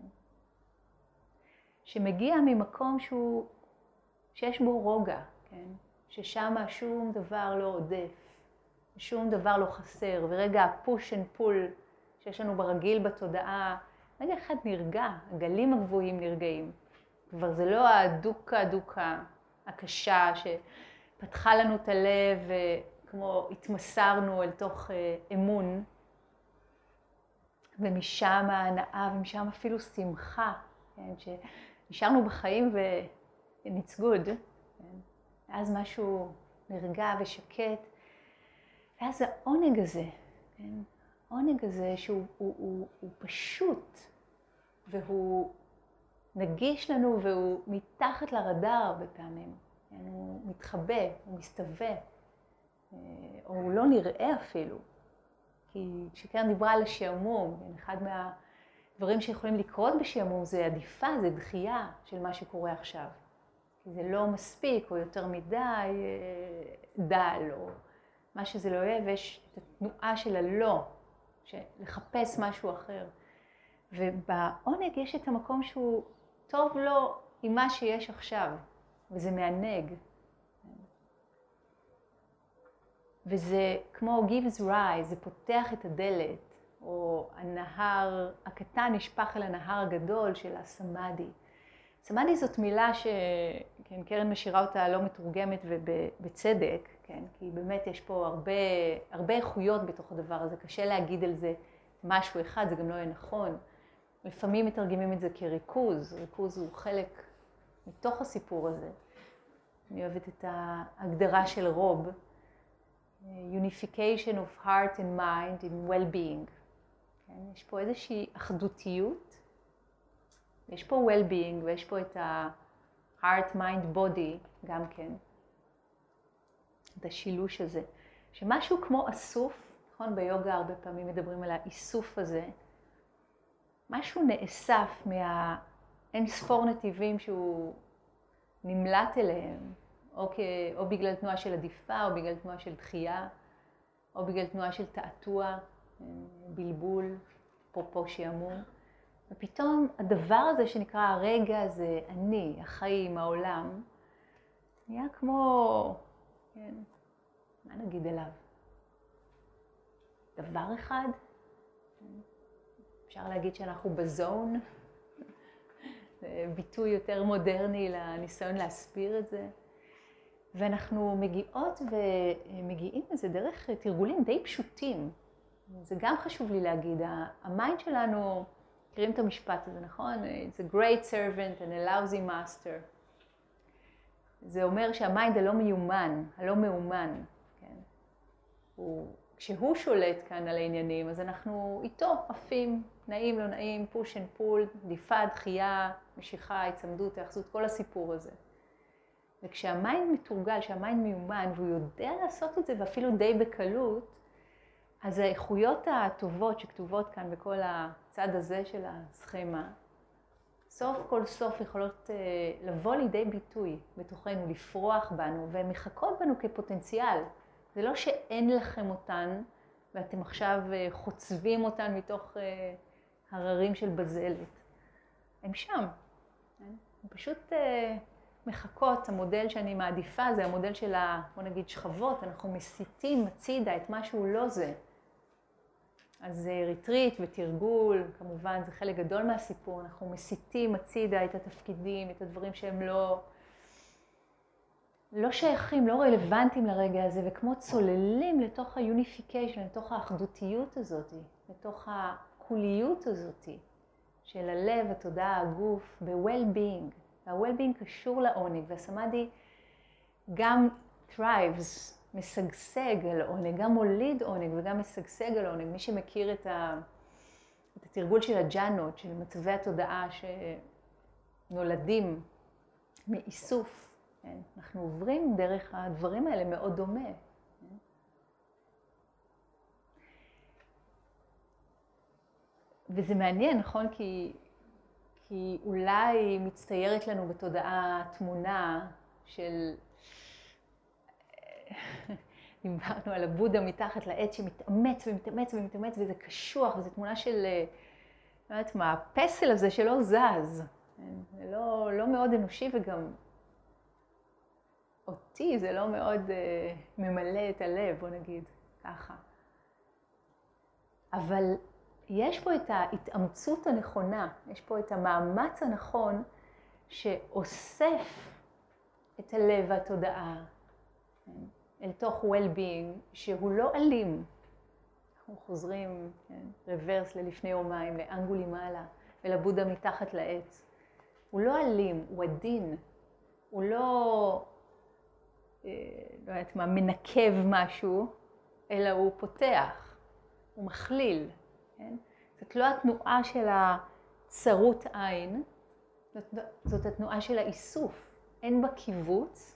שמגיע ממקום שהוא, שיש בו רוגע, כן? ששם שום דבר לא עודף, שום דבר לא חסר, ורגע הפוש אנד פול שיש לנו ברגיל בתודעה, רגע אחד נרגע, הגלים הגבוהים נרגעים. כבר זה לא הדוקה הדוקה הקשה שפתחה לנו את הלב וכמו התמסרנו אל תוך אמון, ומשם ההנאה, ומשם אפילו שמחה, כן? שנשארנו בחיים ו-it's good, כן? ואז משהו נרגע ושקט, ואז העונג הזה, כן? העונג הזה שהוא הוא, הוא, הוא פשוט, והוא נגיש לנו, והוא מתחת לרדאר הרבה פעמים, כן? הוא מתחבא, הוא מסתווה, או הוא לא נראה אפילו. כי כשקרן דיברה על השעמום, אחד מהדברים שיכולים לקרות בשעמום זה עדיפה, זה דחייה של מה שקורה עכשיו. כי זה לא מספיק או יותר מדי דל או מה שזה לא יהיה, ויש את התנועה של הלא, לחפש משהו אחר. ובעונג יש את המקום שהוא טוב לו עם מה שיש עכשיו, וזה מענג. וזה כמו gives rise, זה פותח את הדלת, או הנהר הקטן נשפך אל הנהר הגדול של הסמאדי. סמאדי זאת מילה שכן, קרן משאירה אותה לא מתורגמת ובצדק, כן? כי באמת יש פה הרבה, הרבה איכויות בתוך הדבר הזה, קשה להגיד על זה משהו אחד, זה גם לא יהיה נכון. לפעמים מתרגמים את זה כריכוז, ריכוז הוא חלק מתוך הסיפור הזה. אני אוהבת את ההגדרה של רוב, unification of heart and mind in well-being. כן? יש פה איזושהי אחדותיות יש פה well-being ויש פה את ה-heart, mind, body גם כן. את השילוש הזה. שמשהו כמו אסוף, נכון? ביוגה הרבה פעמים מדברים על האיסוף הזה. משהו נאסף מהאין ספור נתיבים שהוא נמלט אליהם, או, כ... או בגלל תנועה של עדיפה, או בגלל תנועה של דחייה, או בגלל תנועה של תעתוע, בלבול, פרופו שיעמום. ופתאום הדבר הזה שנקרא הרגע הזה, אני, החיים, העולם, נהיה כמו, כן, מה נגיד עליו? דבר אחד? אפשר להגיד שאנחנו בזון, זה ביטוי יותר מודרני לניסיון להסביר את זה. ואנחנו מגיעות ומגיעים לזה דרך תרגולים די פשוטים. זה גם חשוב לי להגיד, המיינד שלנו, מכירים את המשפט הזה, נכון? It's a great servant and a lousy master. זה אומר שהמיינד הלא מיומן, הלא מאומן, כן? הוא, כשהוא שולט כאן על העניינים, אז אנחנו איתו עפים, נעים, לא נעים, push and pull, דליפה, דחייה, משיכה, הצמדות, היאחזות, כל הסיפור הזה. וכשהמיינד מתורגל, שהמיינד מיומן, והוא יודע לעשות את זה ואפילו די בקלות, אז האיכויות הטובות שכתובות כאן בכל הצד הזה של הסכמה, סוף כל סוף יכולות לבוא לידי ביטוי בתוכנו, לפרוח בנו, והן מחכות בנו כפוטנציאל. זה לא שאין לכם אותן, ואתם עכשיו חוצבים אותן מתוך הררים של בזלת. הם שם. הם פשוט מחכות. המודל שאני מעדיפה זה המודל של, בוא נגיד, שכבות. אנחנו מסיטים מצידה את מה שהוא לא זה. אז ריטריט ותרגול, כמובן, זה חלק גדול מהסיפור. אנחנו מסיטים מצידה את התפקידים, את הדברים שהם לא, לא שייכים, לא רלוונטיים לרגע הזה, וכמו צוללים לתוך ה-unification, לתוך האחדותיות הזאת, לתוך הקוליות הזאת של הלב, התודעה, הגוף, ב-well-being. וה-well-being קשור לעונג, והסמאדי גם thrives, משגשג על עונג, גם מוליד עונג וגם משגשג על עונג. מי שמכיר את, ה... את התרגול של הג'אנות, של מצבי התודעה שנולדים מאיסוף, כן? אנחנו עוברים דרך הדברים האלה מאוד דומה. כן? וזה מעניין, נכון? כי, כי אולי מצטיירת לנו בתודעה תמונה של... דיברנו על הבודה מתחת לעץ שמתאמץ ומתאמץ ומתאמץ, וזה קשוח, וזו תמונה של, לא יודעת מה, הפסל הזה שלא זז. זה לא, לא מאוד אנושי, וגם אותי זה לא מאוד uh, ממלא את הלב, בוא נגיד ככה. אבל יש פה את ההתאמצות הנכונה, יש פה את המאמץ הנכון שאוסף את הלב והתודעה. אל תוך well-being, שהוא לא אלים. אנחנו חוזרים, כן, רוורס ללפני יומיים, לאנגולי מעלה, ולבודה מתחת לעץ. הוא לא אלים, הוא עדין. הוא לא, אה, לא יודעת מה, מנקב משהו, אלא הוא פותח, הוא מכליל. כן? זאת לא התנועה של הצרות עין, זאת, זאת התנועה של האיסוף. אין בה קיבוץ,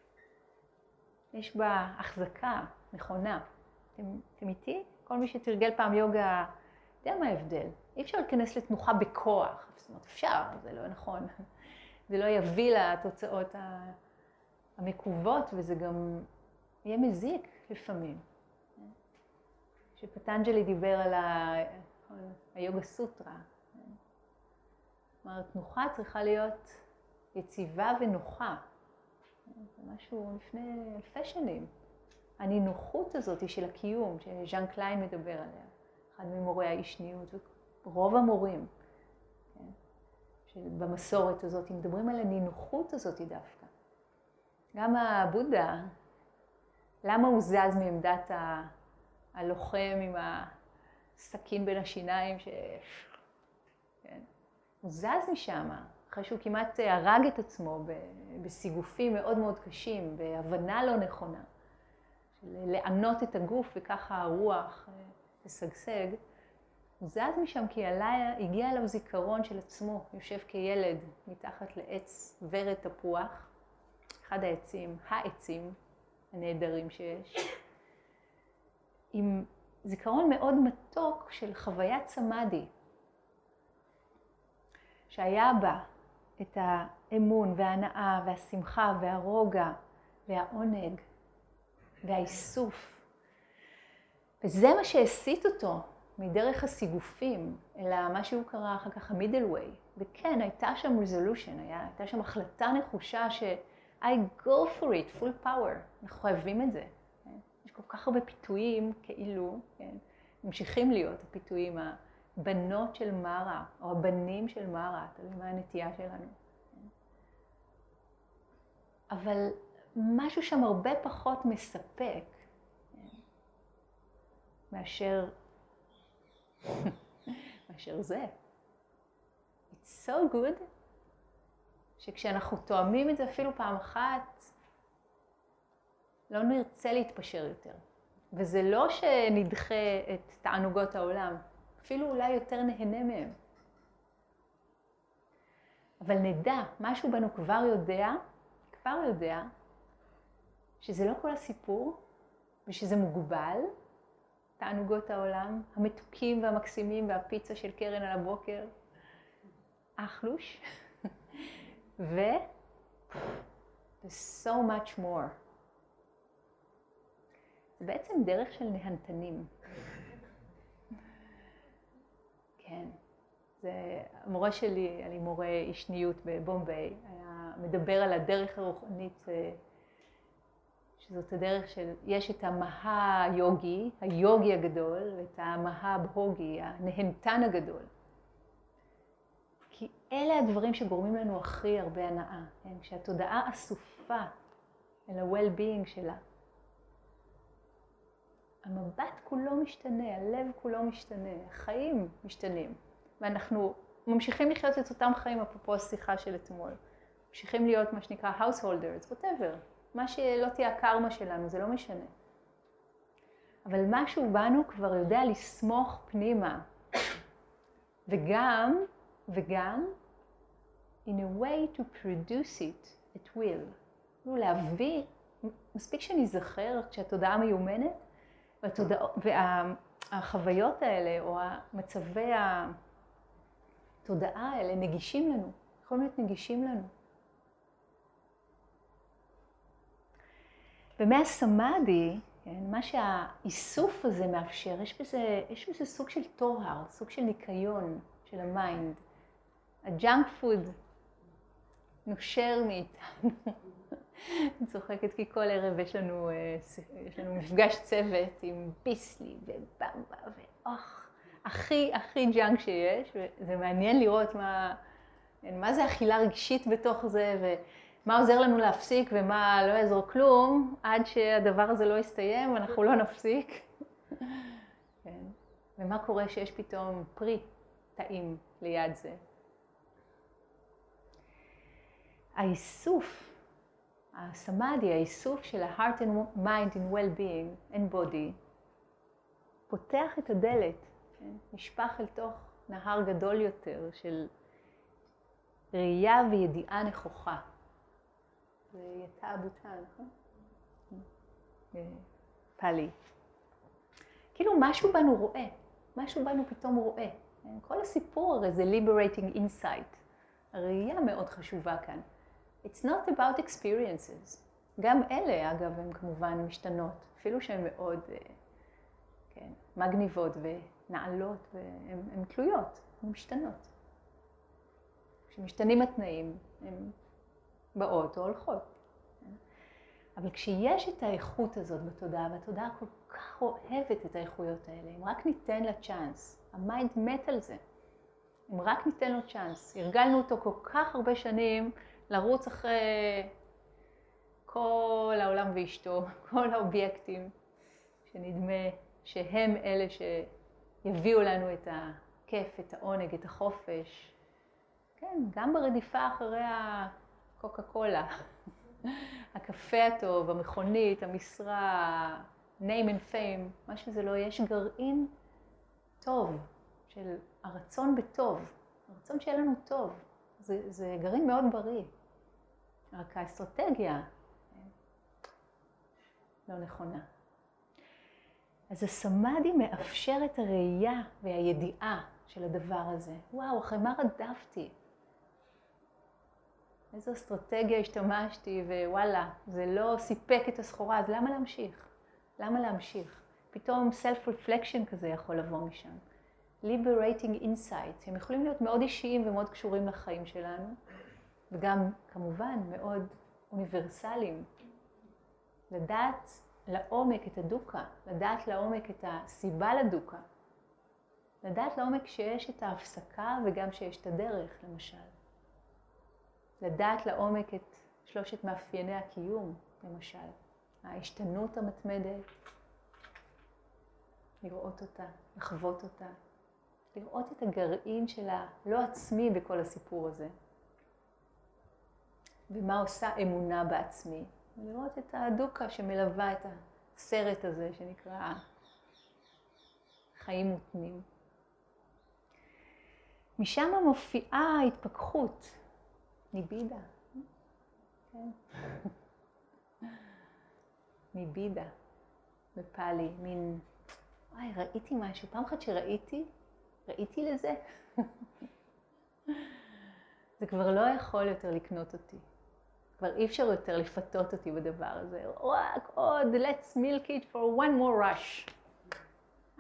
יש בה החזקה נכונה. אתם, אתם איתי? כל מי שתרגל פעם יוגה, יודע מה ההבדל. אי אפשר להיכנס לתנוחה בכוח. זאת אומרת, אפשר, זה לא נכון. זה לא יביא לתוצאות המקוות, וזה גם יהיה מזיק לפעמים. שפטנג'לי דיבר על ה... היוגה סוטרה. כלומר, תנוחה צריכה להיות יציבה ונוחה. זה משהו לפני אלפי שנים. הנינוחות הזאת של הקיום, שז'אן קליין מדבר עליה, אחד ממורי האישניות, ורוב המורים, כן, במסורת הזאת, מדברים על הנינוחות הזאת דווקא. גם הבודה, למה הוא זז מעמדת ה... הלוחם עם הסכין בין השיניים, ש... כן. הוא זז משם, אחרי שהוא כמעט הרג את עצמו בסיגופים מאוד מאוד קשים, בהבנה לא נכונה, של לענות את הגוף וככה הרוח תשגשג. הוא זז משם כי עלה, הגיע אליו זיכרון של עצמו, יושב כילד מתחת לעץ ורד תפוח, אחד העצים, העצים הנהדרים שיש, עם זיכרון מאוד מתוק של חוויית סמאדי, שהיה בה את האמון וההנאה והשמחה והרוגע והעונג והאיסוף. וזה מה שהסיט אותו מדרך הסיגופים, אלא מה שהוא קרא אחר כך המידל ווי. וכן, הייתה שם resolution, הייתה שם החלטה נחושה ש- I go for it, full power. אנחנו חייבים את זה. כן? יש כל כך הרבה פיתויים כאילו, כן? ממשיכים להיות הפיתויים, הבנות של מרה, או הבנים של מרה, תלוי מה הנטייה שלנו. כן? אבל משהו שם הרבה פחות מספק, כן? מאשר, מאשר זה. It's so good, שכשאנחנו תואמים את זה אפילו פעם אחת, לא נרצה להתפשר יותר. וזה לא שנדחה את תענוגות העולם, אפילו אולי יותר נהנה מהם. אבל נדע, משהו בנו כבר יודע, כבר יודע, שזה לא כל הסיפור, ושזה מוגבל, תענוגות העולם, המתוקים והמקסימים והפיצה של קרן על הבוקר, אחלוש, ו... there's so much more. זה בעצם דרך של נהנתנים. כן. זה, המורה שלי, היה לי מורה אישניות בבומביי, היה מדבר על הדרך הרוחנית, שזאת הדרך של, יש את המהה-יוגי, היוגי הגדול, ואת המהה-בהוגי, הנהנתן הגדול. כי אלה הדברים שגורמים לנו הכי הרבה הנאה, כן? כשהתודעה אסופה אל ה-well-being שלה. המבט כולו משתנה, הלב כולו משתנה, החיים משתנים. ואנחנו ממשיכים לחיות את אותם חיים, אפרופו השיחה של אתמול. ממשיכים להיות מה שנקרא householders, whatever. מה שלא תהיה הקרמה שלנו, זה לא משנה. אבל משהו בנו כבר יודע לסמוך פנימה. וגם, וגם, in a way to produce it at will. להביא, מספיק שנזכר כשהתודעה מיומנת, והחוויות האלה, או מצבי התודעה האלה, נגישים לנו. יכולים להיות נגישים לנו. ומהסמאדי, כן, מה שהאיסוף הזה מאפשר, יש בזה, יש בזה סוג של טוהר, סוג של ניקיון של המיינד. הג'אנק פוד נושר מאיתנו. אני צוחקת כי כל ערב יש לנו, יש לנו מפגש צוות עם ביסלי ובמבה ואוח, הכי הכי ג'אנק שיש, וזה מעניין לראות מה, מה זה אכילה רגשית בתוך זה, ומה עוזר לנו להפסיק ומה לא יעזור כלום, עד שהדבר הזה לא יסתיים, אנחנו לא נפסיק. כן. ומה קורה שיש פתאום פרי טעים ליד זה. האיסוף, הסמאדי, האיסוף של ה-heart and mind in well-being and body, פותח את הדלת, כן? נשפך אל תוך נהר גדול יותר של ראייה וידיעה נכוחה. זה יתה אבותה, נכון? פלי. כאילו משהו בנו רואה, משהו בנו פתאום רואה. כן? כל הסיפור הרי זה liberating insight. הראייה מאוד חשובה כאן. It's not about experiences. גם אלה, אגב, הן כמובן משתנות, אפילו שהן מאוד כן, מגניבות ונעלות, והן תלויות, הן משתנות. כשמשתנים התנאים, הן באות או הולכות. אבל כשיש את האיכות הזאת בתודעה, והתודעה כל כך אוהבת את האיכויות האלה, אם רק ניתן לה צ'אנס, המיינד מת על זה, אם רק ניתן לו צ'אנס, הרגלנו אותו כל כך הרבה שנים, לרוץ אחרי כל העולם ואשתו, כל האובייקטים, שנדמה שהם אלה שיביאו לנו את הכיף, את העונג, את החופש. כן, גם ברדיפה אחרי הקוקה קולה, הקפה הטוב, המכונית, המשרה, name and fame, מה שזה לא, יש גרעין טוב של הרצון בטוב, הרצון שיהיה לנו טוב. זה, זה גרעין מאוד בריא. רק האסטרטגיה לא נכונה. אז הסמאדי מאפשר את הראייה והידיעה של הדבר הזה. וואו, אחרי מה רדפתי? איזו אסטרטגיה השתמשתי, ווואלה, זה לא סיפק את הסחורה, אז למה להמשיך? למה להמשיך? פתאום self-reflection כזה יכול לבוא משם. liberating insights, הם יכולים להיות מאוד אישיים ומאוד קשורים לחיים שלנו, וגם כמובן מאוד אוניברסליים. לדעת לעומק את הדוקה, לדעת לעומק את הסיבה לדוקה, לדעת לעומק שיש את ההפסקה וגם שיש את הדרך, למשל. לדעת לעומק את שלושת מאפייני הקיום, למשל. ההשתנות המתמדת, לראות אותה, לחוות אותה, לראות את הגרעין של הלא עצמי בכל הסיפור הזה. ומה עושה אמונה בעצמי. ולראות את הדוקה שמלווה את הסרט הזה שנקרא חיים מותנים. משם מופיעה ההתפכחות, ניבידה. כן. ניבידה, בפאלי, מין, וואי, ראיתי משהו. פעם אחת שראיתי, ראיתי לזה. זה כבר לא יכול יותר לקנות אותי. כבר אי אפשר יותר לפתות אותי בדבר הזה. רק עוד, let's milk it for one more rush. Uh-uh.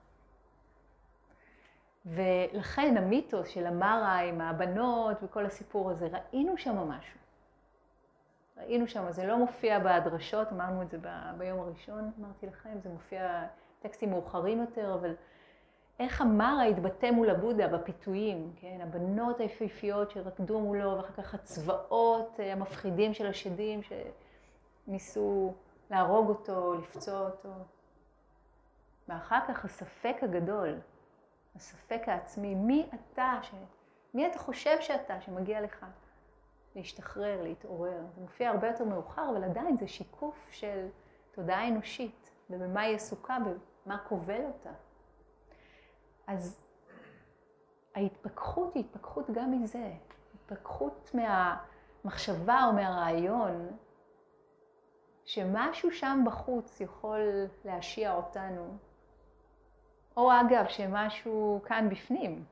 ולכן המיתוס של המרה עם הבנות וכל הסיפור הזה, ראינו שם משהו. ראינו שם, זה לא מופיע בהדרשות, אמרנו את זה ב- ביום הראשון, אמרתי לכם, זה מופיע טקסטים מאוחרים יותר, אבל איך המרה התבטא מול הבודה בפיתויים, כן? הבנות היפהפיות שרקדו מולו, ואחר כך הצבאות המפחידים של השדים שניסו להרוג אותו, לפצוע אותו. ואחר כך הספק הגדול, הספק העצמי, מי אתה, ש... מי אתה חושב שאתה שמגיע לך להשתחרר, להתעורר. זה מופיע הרבה יותר מאוחר, אבל עדיין זה שיקוף של תודעה אנושית, ובמה היא עסוקה, במה כובל אותה. אז ההתפכחות היא התפכחות גם מזה. התפכחות מהמחשבה או מהרעיון, שמשהו שם בחוץ יכול להשיע אותנו, או אגב, שמשהו כאן בפנים.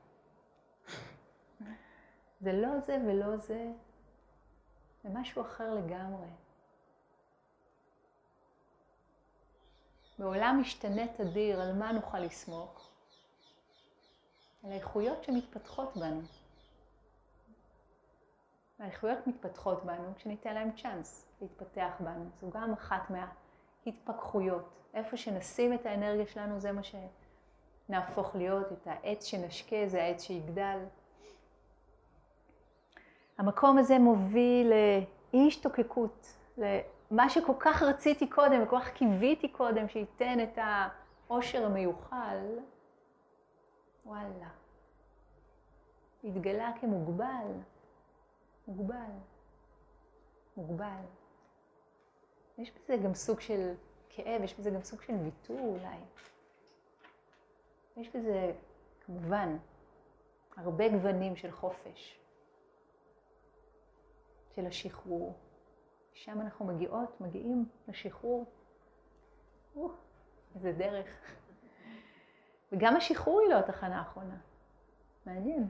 זה לא זה ולא זה, זה משהו אחר לגמרי. בעולם משתנה תדיר, על מה נוכל לסמוך? על האיכויות שמתפתחות בנו. האיכויות מתפתחות בנו כשניתן להם צ'אנס להתפתח בנו. זו גם אחת מההתפכחויות. איפה שנשים את האנרגיה שלנו זה מה שנהפוך להיות, את העץ שנשקה, זה העץ שיגדל. המקום הזה מוביל לאי השתוקקות, למה שכל כך רציתי קודם וכל כך קיוויתי קודם שייתן את העושר המיוחל. וואלה, התגלה כמוגבל, מוגבל, מוגבל. יש בזה גם סוג של כאב, יש בזה גם סוג של ויתור אולי. יש בזה כמובן הרבה גוונים של חופש, של השחרור. שם אנחנו מגיעות, מגיעים לשחרור. או, איזה דרך. וגם השחרור היא לא התחנה האחרונה. מעניין.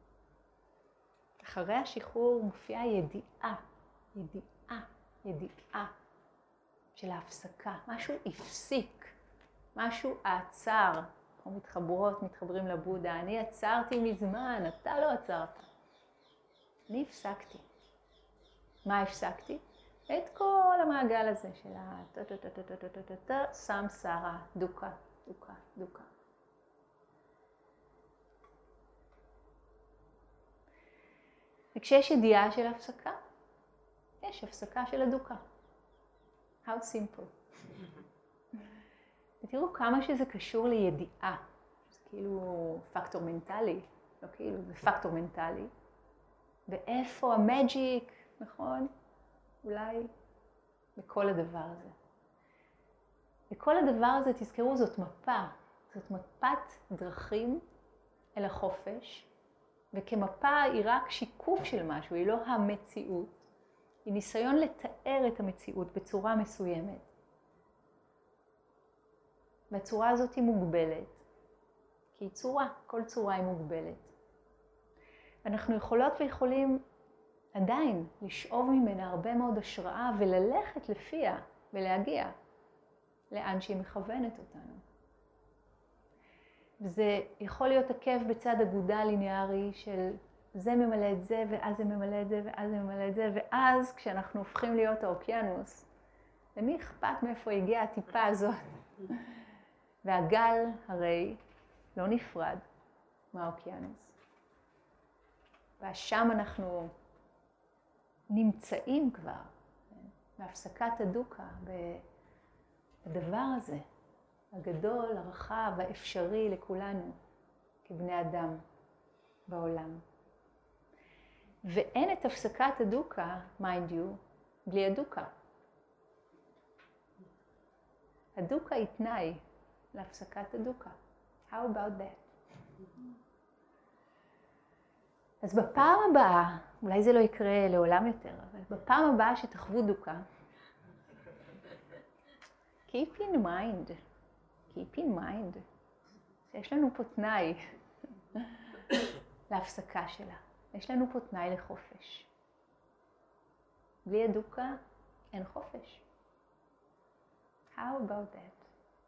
אחרי השחרור מופיעה ידיעה, ידיעה, ידיעה של ההפסקה. משהו הפסיק, משהו עצר. אנחנו מתחברות, מתחברים לבודה. אני עצרתי מזמן, אתה לא עצרת. אני הפסקתי. מה הפסקתי? את כל המעגל הזה של ה... סמסרה, דוקה, דוקה, דוקה. וכשיש ידיעה של הפסקה, יש הפסקה של הדוקה. How simple. ותראו כמה שזה קשור לידיעה. זה כאילו פקטור מנטלי, לא כאילו, זה פקטור מנטלי. ואיפה המג'יק, נכון? אולי בכל הדבר הזה. וכל הדבר הזה, תזכרו, זאת מפה. זאת מפת דרכים אל החופש, וכמפה היא רק שיקוף של משהו, היא לא המציאות. היא ניסיון לתאר את המציאות בצורה מסוימת. והצורה הזאת היא מוגבלת, כי היא צורה, כל צורה היא מוגבלת. ואנחנו יכולות ויכולים עדיין לשאוב ממנה הרבה מאוד השראה וללכת לפיה ולהגיע לאן שהיא מכוונת אותנו. וזה יכול להיות עקב בצד אגודה ליניארי של זה ממלא את זה, ואז זה ממלא את זה, ואז זה ממלא את זה, ואז כשאנחנו הופכים להיות האוקיינוס, למי אכפת מאיפה הגיעה הטיפה הזאת? והגל הרי לא נפרד מהאוקיינוס. ושם אנחנו נמצאים כבר, בהפסקת הדוקה, בדבר הזה, הגדול, הרחב, האפשרי לכולנו, כבני אדם בעולם. ואין את הפסקת הדוקה, mind you, בלי הדוקה. הדוקה היא תנאי להפסקת הדוקה. How about that? אז בפעם הבאה, אולי זה לא יקרה לעולם יותר, אבל בפעם הבאה שתחוו דוקה, keep in mind, keep in mind, שיש לנו פה תנאי להפסקה שלה. יש לנו פה תנאי לחופש. בלי הדוקה אין חופש. How about that?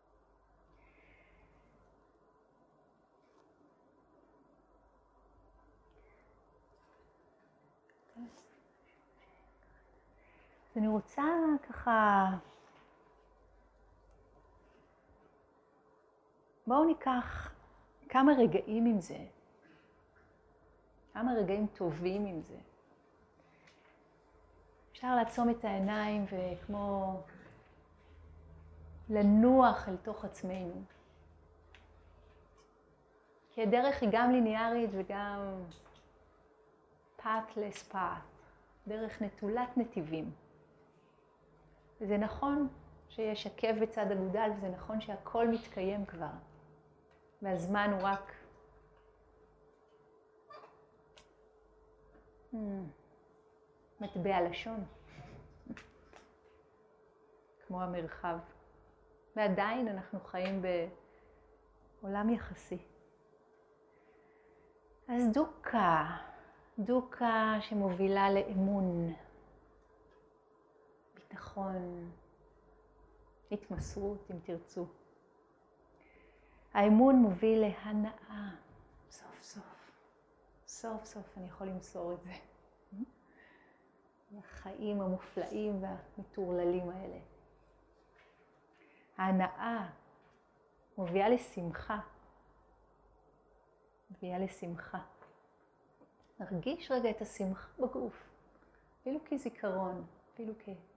אז אני רוצה ככה, בואו ניקח כמה רגעים עם זה, כמה רגעים טובים עם זה. אפשר לעצום את העיניים וכמו לנוח אל תוך עצמנו. כי הדרך היא גם ליניארית וגם pathless path, דרך נטולת נתיבים. וזה נכון שיש עקב בצד אגודל, וזה נכון שהכל מתקיים כבר. והזמן הוא רק hmm, מטבע לשון, כמו המרחב. ועדיין אנחנו חיים בעולם יחסי. אז דוקה, דוקה שמובילה לאמון, ביטחון, התמסרות אם תרצו. האמון מוביל להנאה, סוף סוף, סוף סוף אני יכול למסור את זה. החיים המופלאים והמטורללים האלה. ההנאה מובילה לשמחה, מובילה לשמחה. נרגיש רגע את השמחה בגוף, אפילו כזיכרון, אפילו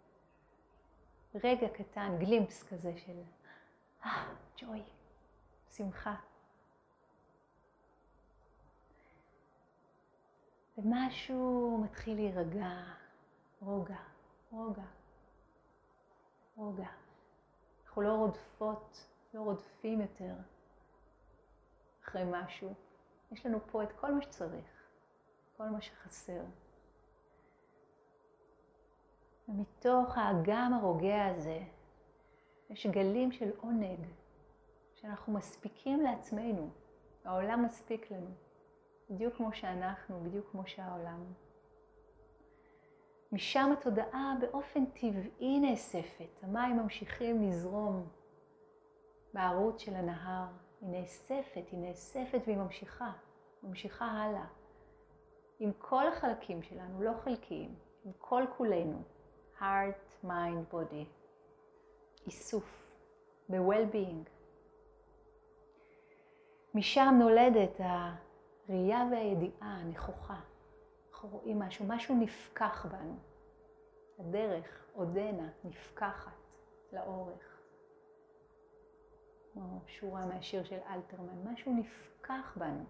כרגע קטן, גלימפס כזה של אה, ג'וי, שמחה. ומשהו מתחיל להירגע, רוגע, רוגע, רוגע. אנחנו לא רודפות, לא רודפים יותר אחרי משהו. יש לנו פה את כל מה שצריך, כל מה שחסר. ומתוך האגם הרוגע הזה, יש גלים של עונג, שאנחנו מספיקים לעצמנו. העולם מספיק לנו, בדיוק כמו שאנחנו, בדיוק כמו שהעולם. משם התודעה באופן טבעי נאספת. המים ממשיכים לזרום בערוץ של הנהר. היא נאספת, היא נאספת והיא ממשיכה, ממשיכה הלאה. עם כל החלקים שלנו, לא חלקיים, עם כל כולנו. heart, mind, body. איסוף, ב-well-being. משם נולדת הראייה והידיעה הנכוחה. אנחנו רואים משהו, משהו נפקח בנו. הדרך עודנה נפקחת לאורך. כמו שורה מהשיר של אלתרמן, משהו נפקח בנו.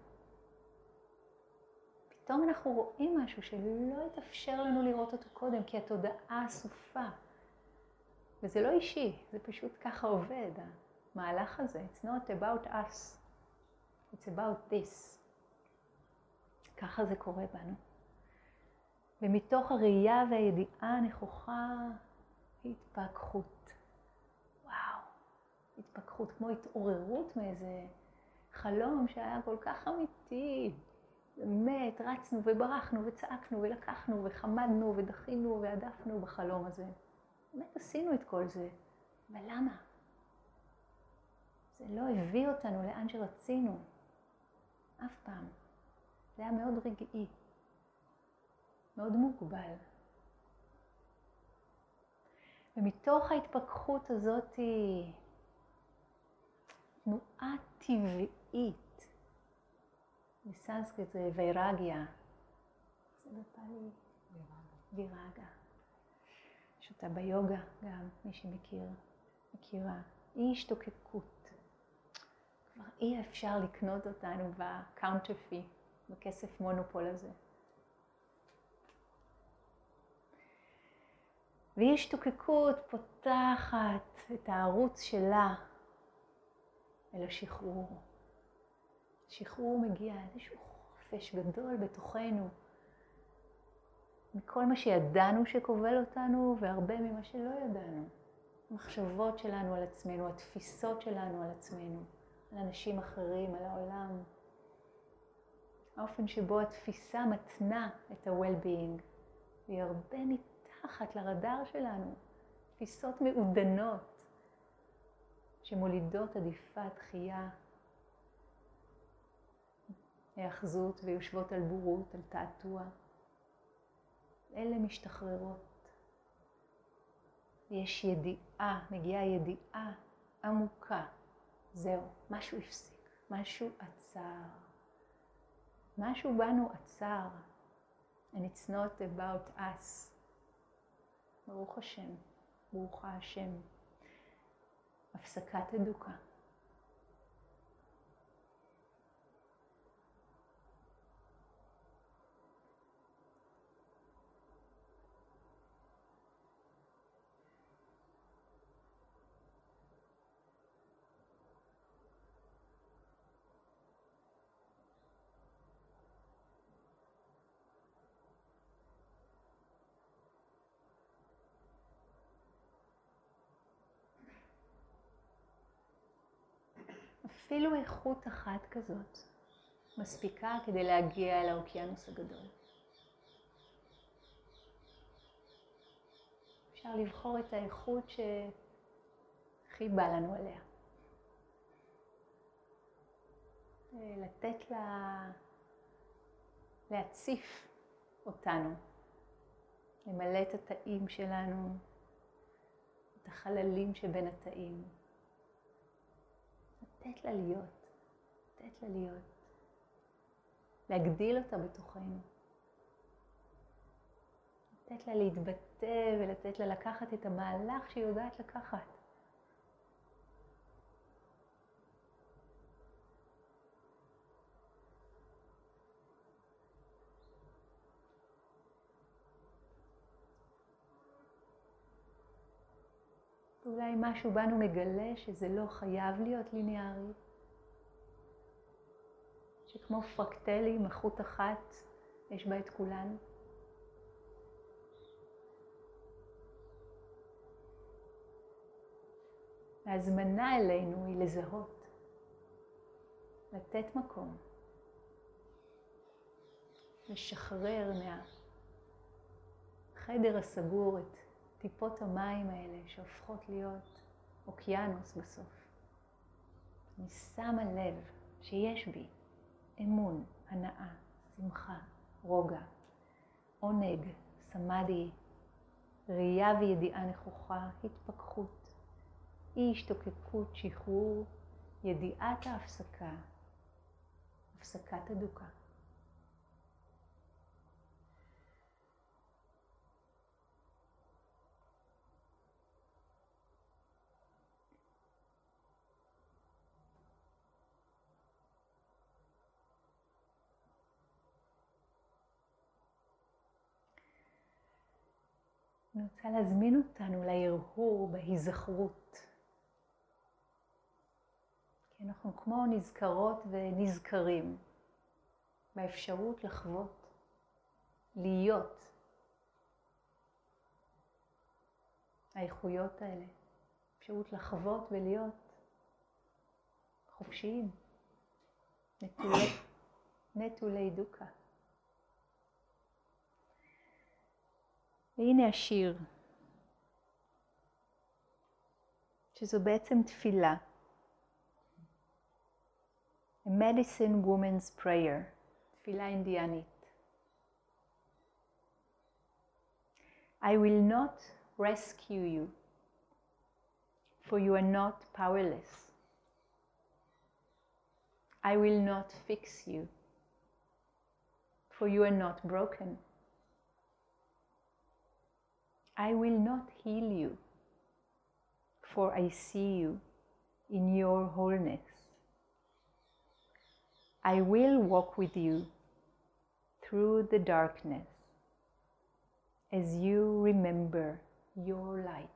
פתאום אנחנו רואים משהו שלא התאפשר לנו לראות אותו קודם, כי התודעה אסופה. וזה לא אישי, זה פשוט ככה עובד. המהלך הזה, it's not about us, it's about this. וככה זה קורה בנו. ומתוך הראייה והידיעה הנכוחה, התפכחות. וואו, התפכחות, כמו התעוררות מאיזה חלום שהיה כל כך אמיתי. באמת, רצנו וברחנו וצעקנו ולקחנו וחמדנו ודחינו והדפנו בחלום הזה. באמת עשינו את כל זה. אבל למה? זה לא הביא אותנו לאן שרצינו. אף פעם. זה היה מאוד רגעי. מאוד מוגבל. ומתוך ההתפכחות הזאת היא תנועה טבעית. בסנסקריט זה ויירגיה. זה בפאלי? וירגה. יש אותה ביוגה גם, מי שמכיר, מכירה. היא השתוקקות. כבר אי אפשר לקנות אותנו בקאונטרפי, בכסף מונופול הזה. והיא השתוקקות פותחת את הערוץ שלה אל השחרור. שחרור מגיע איזשהו חופש גדול בתוכנו. מכל מה שידענו שכובל אותנו והרבה ממה שלא ידענו. המחשבות שלנו על עצמנו, התפיסות שלנו על עצמנו, על אנשים אחרים, על העולם. האופן שבו התפיסה מתנה את ה-well-being, והיא הרבה מתחת לרדאר שלנו. תפיסות מעודנות שמולידות עדיפה, דחייה, היאחזות ויושבות על בורות, על תעתוע. אלה משתחררות. יש ידיעה, מגיעה ידיעה עמוקה. זהו, משהו הפסיק, משהו עצר. משהו בנו עצר. And it's not about us. ברוך השם, ברוכה השם. הפסקת הדוקה. אפילו איכות אחת כזאת מספיקה כדי להגיע אל האוקיינוס הגדול. אפשר לבחור את האיכות שהכי בא לנו עליה. לתת לה, להציף אותנו, למלא את התאים שלנו, את החללים שבין התאים. לתת לה להיות, לתת לה להיות, להגדיל אותה בתוכנו, לתת לה להתבטא ולתת לה לקחת את המהלך שהיא יודעת לקחת. אולי משהו בנו מגלה שזה לא חייב להיות ליניארי. שכמו פרקטלים, חוט אחת, יש בה את כולן. ההזמנה אלינו היא לזהות. לתת מקום. לשחרר מהחדר הסגור את טיפות המים האלה שהופכות להיות אוקיינוס בסוף. אני שמה לב שיש בי אמון, הנאה, שמחה, רוגע, עונג, סמאדי, ראייה וידיעה נכוחה, התפכחות, אי השתוקקות, שחרור, ידיעת ההפסקה, הפסקת הדוקה. אני רוצה להזמין אותנו להרהור בהיזכרות. כי אנחנו כמו נזכרות ונזכרים. באפשרות לחוות, להיות האיכויות האלה, אפשרות לחוות ולהיות חופשיים, נטולי, נטולי דוקה. והנה השיר, שזו בעצם תפילה. A medicine woman's prayer, תפילה אינדיאנית. I will not rescue you, for you are not powerless. I will not fix you, for you are not broken. I will not heal you, for I see you in your wholeness. I will walk with you through the darkness as you remember your light.